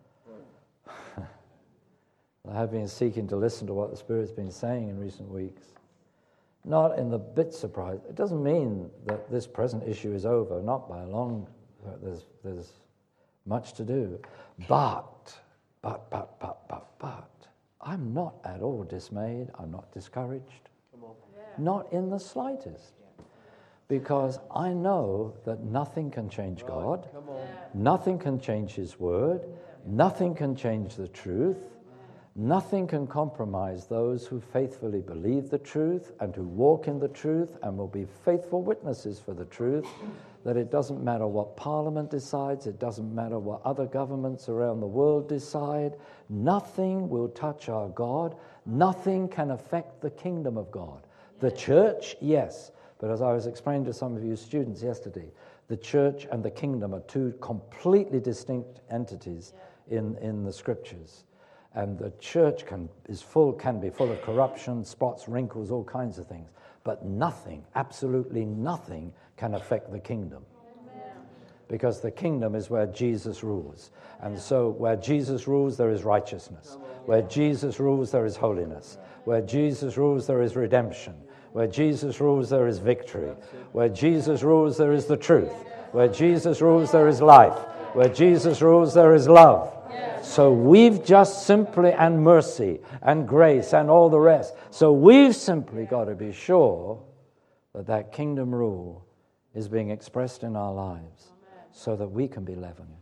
I have been seeking to listen to what the Spirit's been saying in recent weeks. Not in the bit surprised. It doesn't mean that this present issue is over, not by a long, there's, there's much to do. But, but, but, but, but, but, I'm not at all dismayed. I'm not discouraged. Come on. Yeah. Not in the slightest. Because I know that nothing can change God. Come on. Nothing can change his word. Nothing can change the truth. Nothing can compromise those who faithfully believe the truth and who walk in the truth and will be faithful witnesses for the truth, that it doesn't matter what Parliament decides, it doesn't matter what other governments around the world decide, nothing will touch our God, nothing can affect the kingdom of God. The church, yes, but as I was explaining to some of you students yesterday, the church and the kingdom are two completely distinct entities in, in the scriptures. And the church can is full can be full of corruption, spots, wrinkles, all kinds of things. But nothing, absolutely nothing, can affect the kingdom. Amen. Because the kingdom is where Jesus rules. And so where Jesus rules, there is righteousness. Where Jesus rules, there is holiness. Where Jesus rules, there is redemption. Where Jesus rules, there is victory. Where Jesus rules, there is the truth. Where Jesus rules, there is life. Where Jesus rules, there is love. So we've just simply, and mercy, and grace, and all the rest. So we've simply got to be sure that that kingdom rule is being expressed in our lives so that we can be leavened.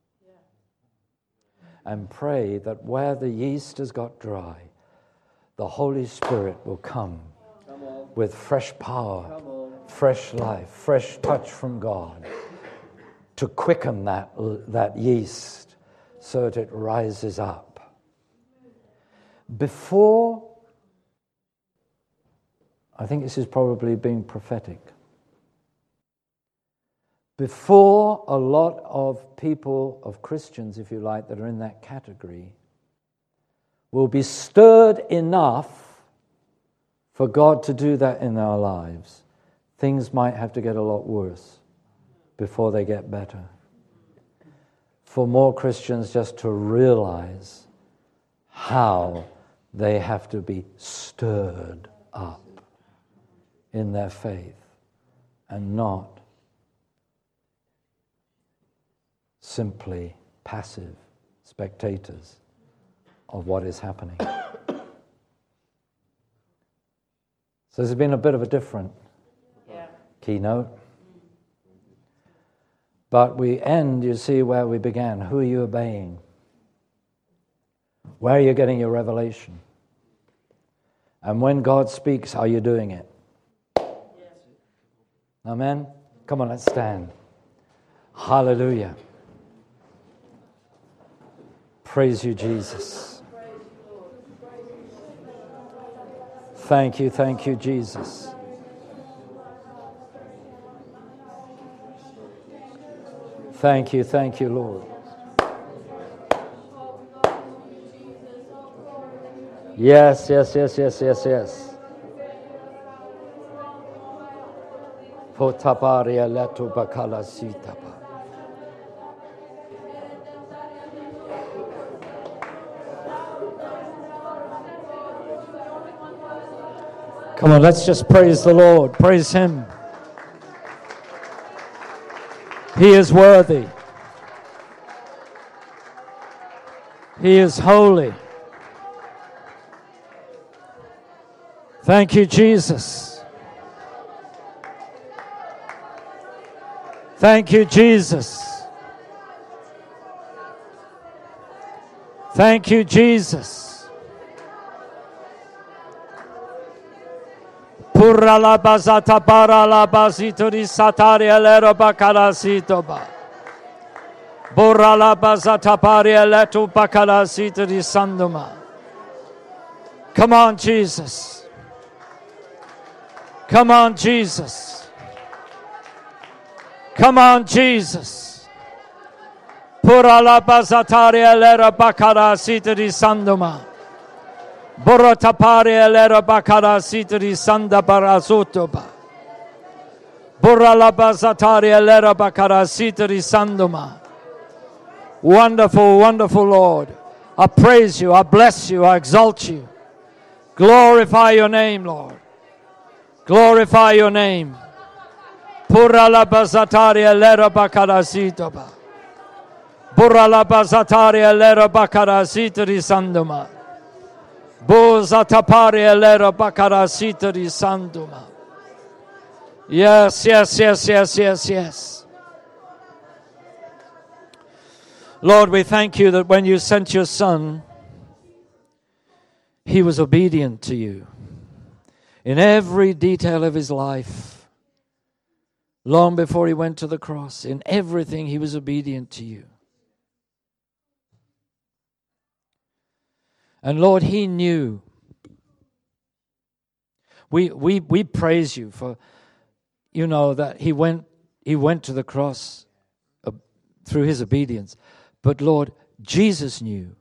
And pray that where the yeast has got dry, the Holy Spirit will come with fresh power, fresh life, fresh touch from God to quicken that, that yeast so that it rises up. Before, I think this is probably being prophetic, before a lot of people, of Christians, if you like, that are in that category, will be stirred enough for God to do that in our lives, things might have to get a lot worse before they get better. For more Christians just to realize how they have to be stirred up in their faith and not simply passive spectators of what is happening. So there's been a bit of a different Yeah. keynote. But we end, you see, where we began. Who are you obeying? Where are you getting your revelation? And when God speaks, are you doing it? Yes. Amen? Come on, let's stand. Hallelujah. Praise you, Jesus. Thank you, thank you, Jesus. Thank you, thank you, Lord. Yes, yes, yes, yes, yes, yes. Potaparia leto bakala sitapa. Come on, let's just praise the Lord. Praise Him. He is worthy. He is holy. Thank you, Jesus. Thank you, Jesus. Thank you, Jesus. Purra la bazata para la bazito di sataria lero bacarasito ba. Borra la bazata paria leto bacarasito di sandoma. Come on, Jesus. Come on, Jesus. Come on, Jesus. Pura la bazataria lera bacara sita di sandoma. Borra taparia lera bacara sita di sanda barazutoba. Borra la bazataria lera bacara sita di sandoma. Wonderful, wonderful Lord. I praise you, I bless you, I exalt you. Glorify your name, Lord. Glorify your name. Pura la bazataria lera bacarasito ba. Pura la bazataria lera bacarasito di sandoma. Boza taparia lera bacarasito di sandoma. Yes, yes, yes, yes, yes, yes. Lord, we thank you that when you sent your Son, He was obedient to you in every detail of His life. Long before He went to the cross, in everything He was obedient to you. And Lord, He knew. We we we praise you for, you know, that He went He went to the cross uh, through His obedience. But Lord, Jesus knew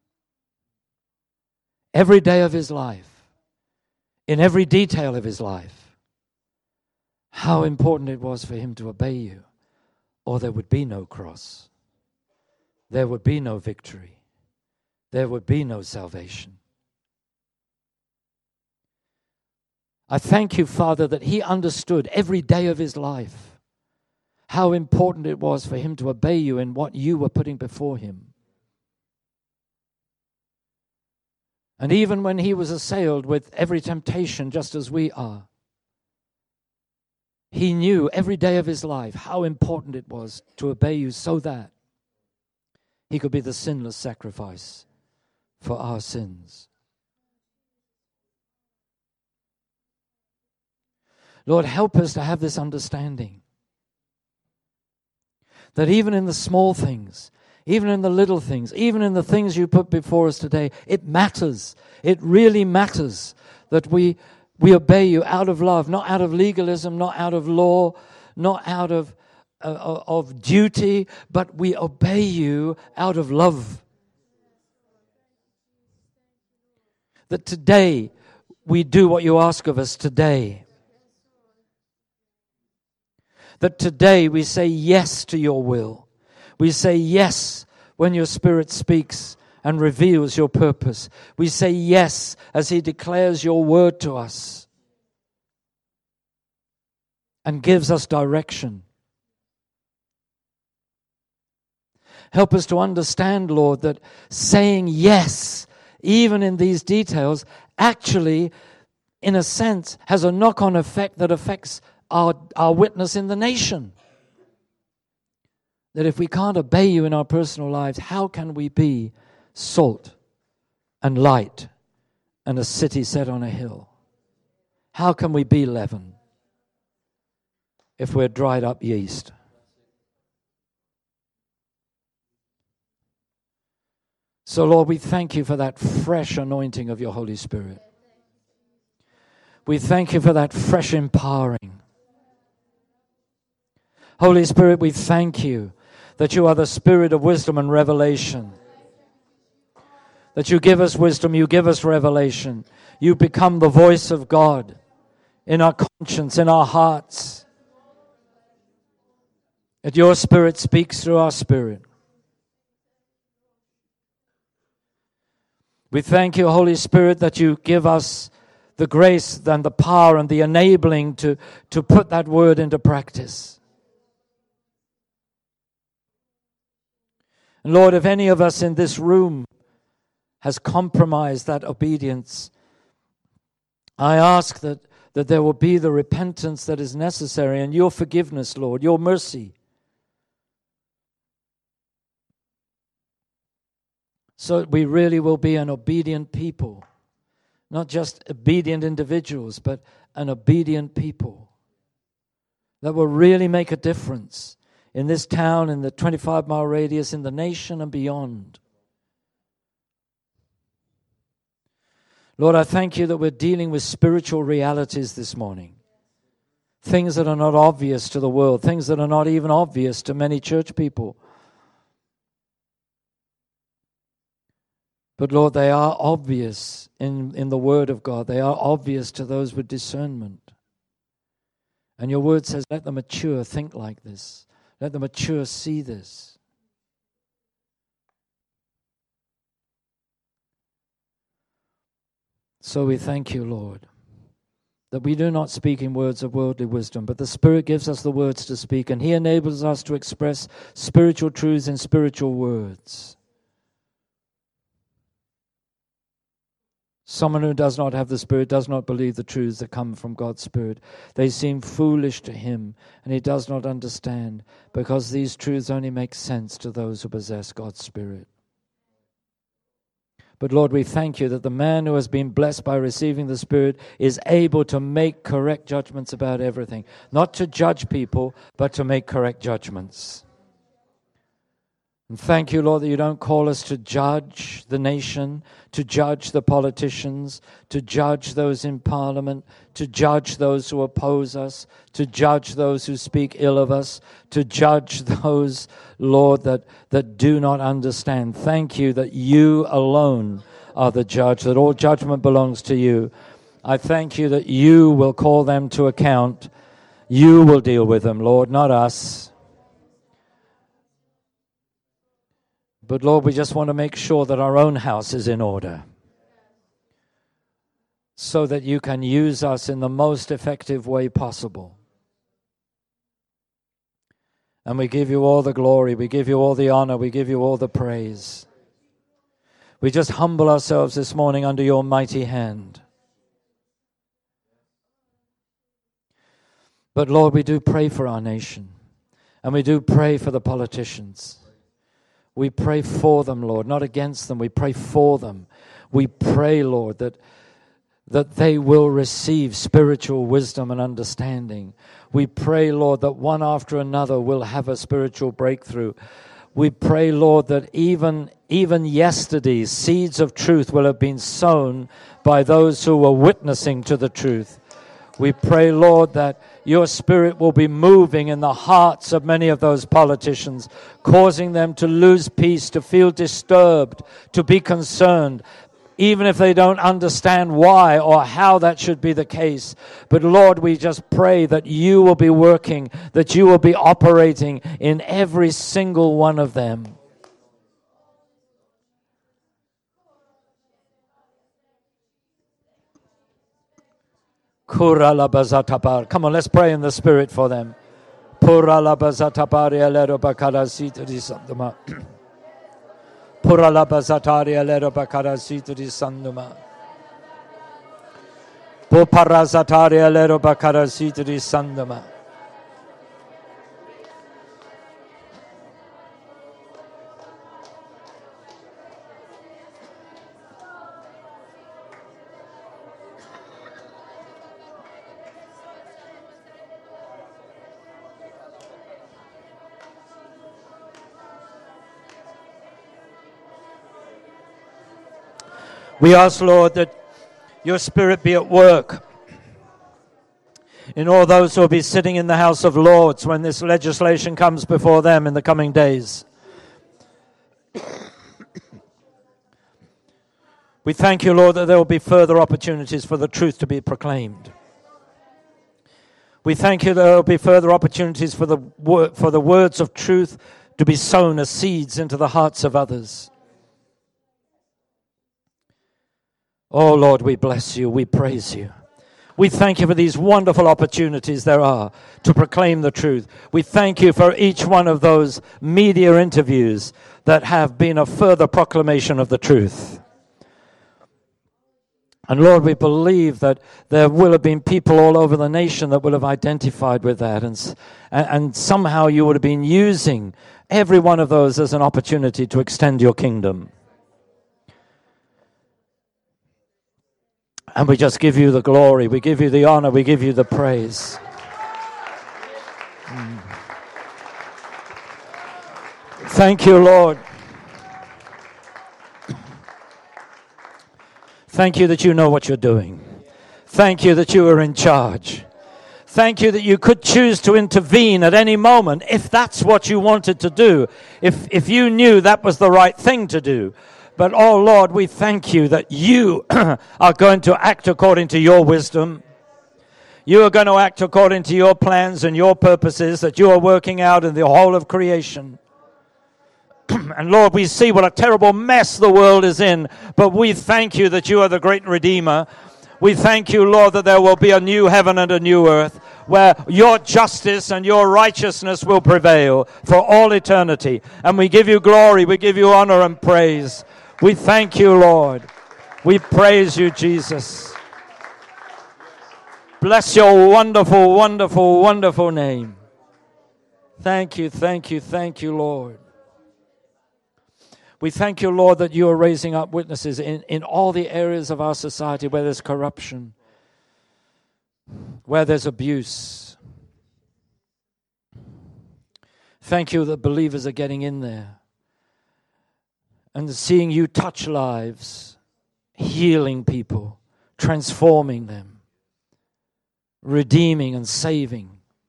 every day of His life, in every detail of His life, how important it was for Him to obey you, or there would be no cross. There would be no victory. There would be no salvation. I thank you, Father, that He understood every day of His life how important it was for Him to obey you in what you were putting before Him. And even when He was assailed with every temptation, just as we are, He knew every day of His life how important it was to obey you so that He could be the sinless sacrifice for our sins. Lord, help us to have this understanding that even in the small things, even in the little things, even in the things you put before us today, it matters. It really matters that we we obey you out of love, not out of legalism, not out of law, not out of uh, of duty, but we obey you out of love. That today we do what you ask of us today. That today we say yes to your will. We say yes when your Spirit speaks and reveals your purpose. We say yes as He declares your word to us and gives us direction. Help us to understand, Lord, that saying yes, even in these details, actually in a sense, has a knock-on effect that affects our, our witness in the nation. That if we can't obey you in our personal lives, how can we be salt and light and a city set on a hill? How can we be leaven if we're dried up yeast? So, Lord, we thank you for that fresh anointing of your Holy Spirit. We thank you for that fresh empowering. Holy Spirit, we thank you that you are the Spirit of wisdom and revelation. That you give us wisdom, you give us revelation. You become the voice of God in our conscience, in our hearts. That your Spirit speaks through our spirit. We thank you, Holy Spirit, that you give us the grace and the power and the enabling to, to put that word into practice. And Lord, if any of us in this room has compromised that obedience, I ask that, that there will be the repentance that is necessary and your forgiveness, Lord, your mercy. So that we really will be an obedient people. Not just obedient individuals, but an obedient people. That will really make a difference in this town, in the twenty-five mile radius, in the nation and beyond. Lord, I thank you that we're dealing with spiritual realities this morning. Things that are not obvious to the world, things that are not even obvious to many church people. But Lord, they are obvious in, in the Word of God. They are obvious to those with discernment. And your Word says, let the mature think like this. Let the mature see this. So we thank you, Lord, that we do not speak in words of worldly wisdom, but the Spirit gives us the words to speak, and He enables us to express spiritual truths in spiritual words. Someone who does not have the Spirit does not believe the truths that come from God's Spirit. They seem foolish to him, and he does not understand, because these truths only make sense to those who possess God's Spirit. But Lord, we thank you that the man who has been blessed by receiving the Spirit is able to make correct judgments about everything. Not to judge people, but to make correct judgments. And thank you, Lord, that you don't call us to judge the nation, to judge the politicians, to judge those in Parliament, to judge those who oppose us, to judge those who speak ill of us, to judge those, Lord, that, that do not understand. Thank you that you alone are the judge, that all judgment belongs to you. I thank you that you will call them to account. You will deal with them, Lord, not us. But Lord, we just want to make sure that our own house is in order, so that you can use us in the most effective way possible. And we give you all the glory, we give you all the honor, we give you all the praise. We just humble ourselves this morning under your mighty hand. But Lord, we do pray for our nation, and we do pray for the politicians. We pray for them, Lord, not against them. We pray for them. We pray, Lord, that, that they will receive spiritual wisdom and understanding. We pray, Lord, that one after another will have a spiritual breakthrough. We pray, Lord, that even, even yesterday, seeds of truth will have been sown by those who were witnessing to the truth. We pray, Lord, that your Spirit will be moving in the hearts of many of those politicians, causing them to lose peace, to feel disturbed, to be concerned, even if they don't understand why or how that should be the case. But Lord, we just pray that you will be working, that you will be operating in every single one of them. Come on, let's pray in the Spirit for them. Poparazataria lero bakarasitri sandama. We ask, Lord, that your Spirit be at work in all those who will be sitting in the House of Lords when this legislation comes before them in the coming days. We thank you, Lord, that there will be further opportunities for the truth to be proclaimed. We thank you that there will be further opportunities for the wor- for the words of truth to be sown as seeds into the hearts of others. Oh, Lord, we bless you. We praise you. We thank you for these wonderful opportunities there are to proclaim the truth. We thank you for each one of those media interviews that have been a further proclamation of the truth. And Lord, we believe that there will have been people all over the nation that will have identified with that. And, and somehow you would have been using every one of those as an opportunity to extend your kingdom. And we just give you the glory, we give you the honor, we give you the praise. Mm. Thank you, Lord. Thank you that you know what you're doing. Thank you that you are in charge. Thank you that you could choose to intervene at any moment if that's what you wanted to do, if, if you knew that was the right thing to do. But, oh, Lord, we thank you that you are going to act according to your wisdom. You are going to act according to your plans and your purposes that you are working out in the whole of creation. And, Lord, we see what a terrible mess the world is in, but we thank you that you are the great Redeemer. We thank you, Lord, that there will be a new heaven and a new earth where your justice and your righteousness will prevail for all eternity. And we give you glory, we give you honor and praise. We thank you, Lord. We praise you, Jesus. Bless your wonderful, wonderful, wonderful name. Thank you, thank you, thank you, Lord. We thank you, Lord, that you are raising up witnesses in, in all the areas of our society where there's corruption, where there's abuse. Thank you that believers are getting in there and seeing you touch lives, healing people, transforming them, redeeming and saving.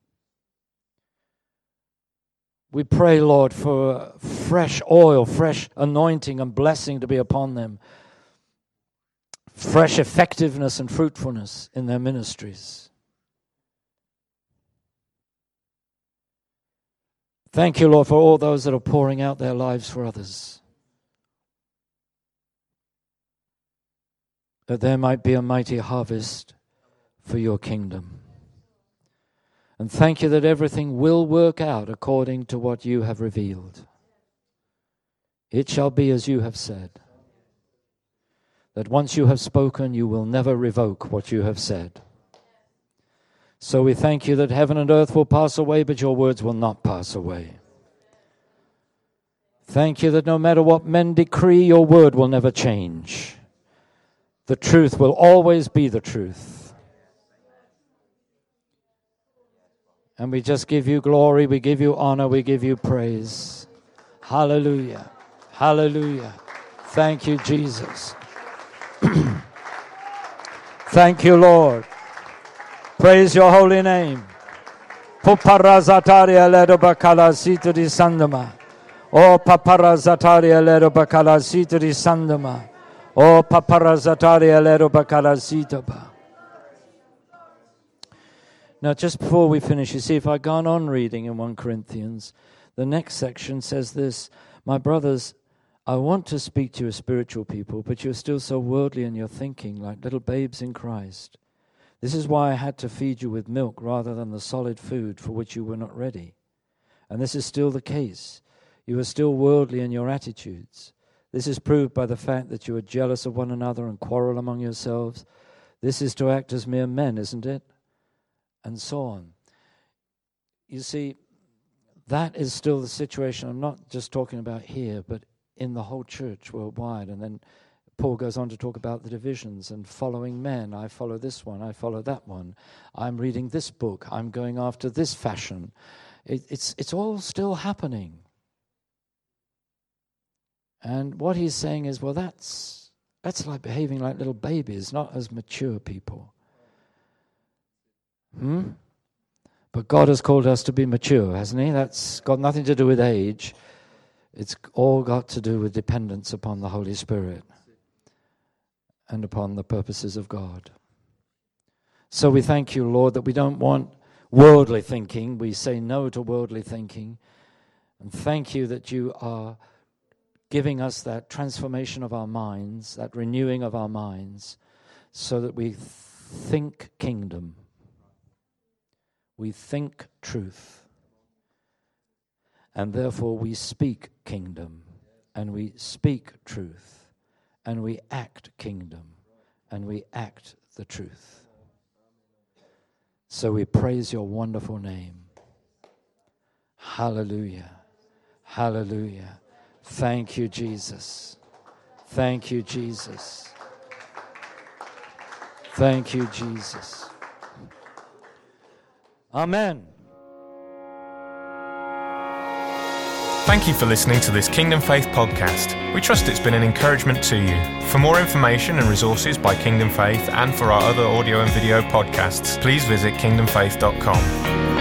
We pray, Lord, for fresh oil, fresh anointing and blessing to be upon them, fresh effectiveness and fruitfulness in their ministries. Thank you, Lord, for all those that are pouring out their lives for others, that there might be a mighty harvest for your kingdom. And thank you that everything will work out according to what you have revealed. It shall be as you have said. That once you have spoken, you will never revoke what you have said. So we thank you that heaven and earth will pass away, but your words will not pass away. Thank you that no matter what men decree, your word will never change. The truth will always be the truth. And we just give you glory, we give you honor, we give you praise. Hallelujah. Hallelujah. Thank you, Jesus. Thank you, Lord. Praise your holy name. Puparazataria ledo bakala sitri sandama. O paparazataria ledo bakala sitri sandama. O paparazataria ledo bakala sitaba. Now, just before we finish, you see, if I'd gone on reading in First Corinthians, the next section says this: my brothers, I want to speak to you as spiritual people, but you're still so worldly in your thinking, like little babes in Christ. This is why I had to feed you with milk rather than the solid food for which you were not ready. And this is still the case. You are still worldly in your attitudes. This is proved by the fact that you are jealous of one another and quarrel among yourselves. This is to act as mere men, isn't it? And so on. You see, that is still the situation. I'm not just talking about here, but in the whole church worldwide. And then Paul goes on to talk about the divisions and following men. I follow this one, I follow that one. I'm reading this book, I'm going after this fashion. It, it's, it's all still happening. And what he's saying is, well, that's that's like behaving like little babies, not as mature people. Hmm? But God has called us to be mature, hasn't he? That's got nothing to do with age. It's all got to do with dependence upon the Holy Spirit and upon the purposes of God. So we thank you, Lord, that we don't want worldly thinking. We say no to worldly thinking. And thank you that you are giving us that transformation of our minds, that renewing of our minds, so that we think kingdom. We think truth. And therefore we speak kingdom, and we speak truth, and we act kingdom, and we act the truth. So we praise your wonderful name. Hallelujah. Hallelujah. Thank you, Jesus. Thank you, Jesus. Thank you, Jesus. Amen. Thank you for listening to this Kingdom Faith podcast. We trust it's been an encouragement to you. For more information and resources by Kingdom Faith and for our other audio and video podcasts, please visit kingdom faith dot com.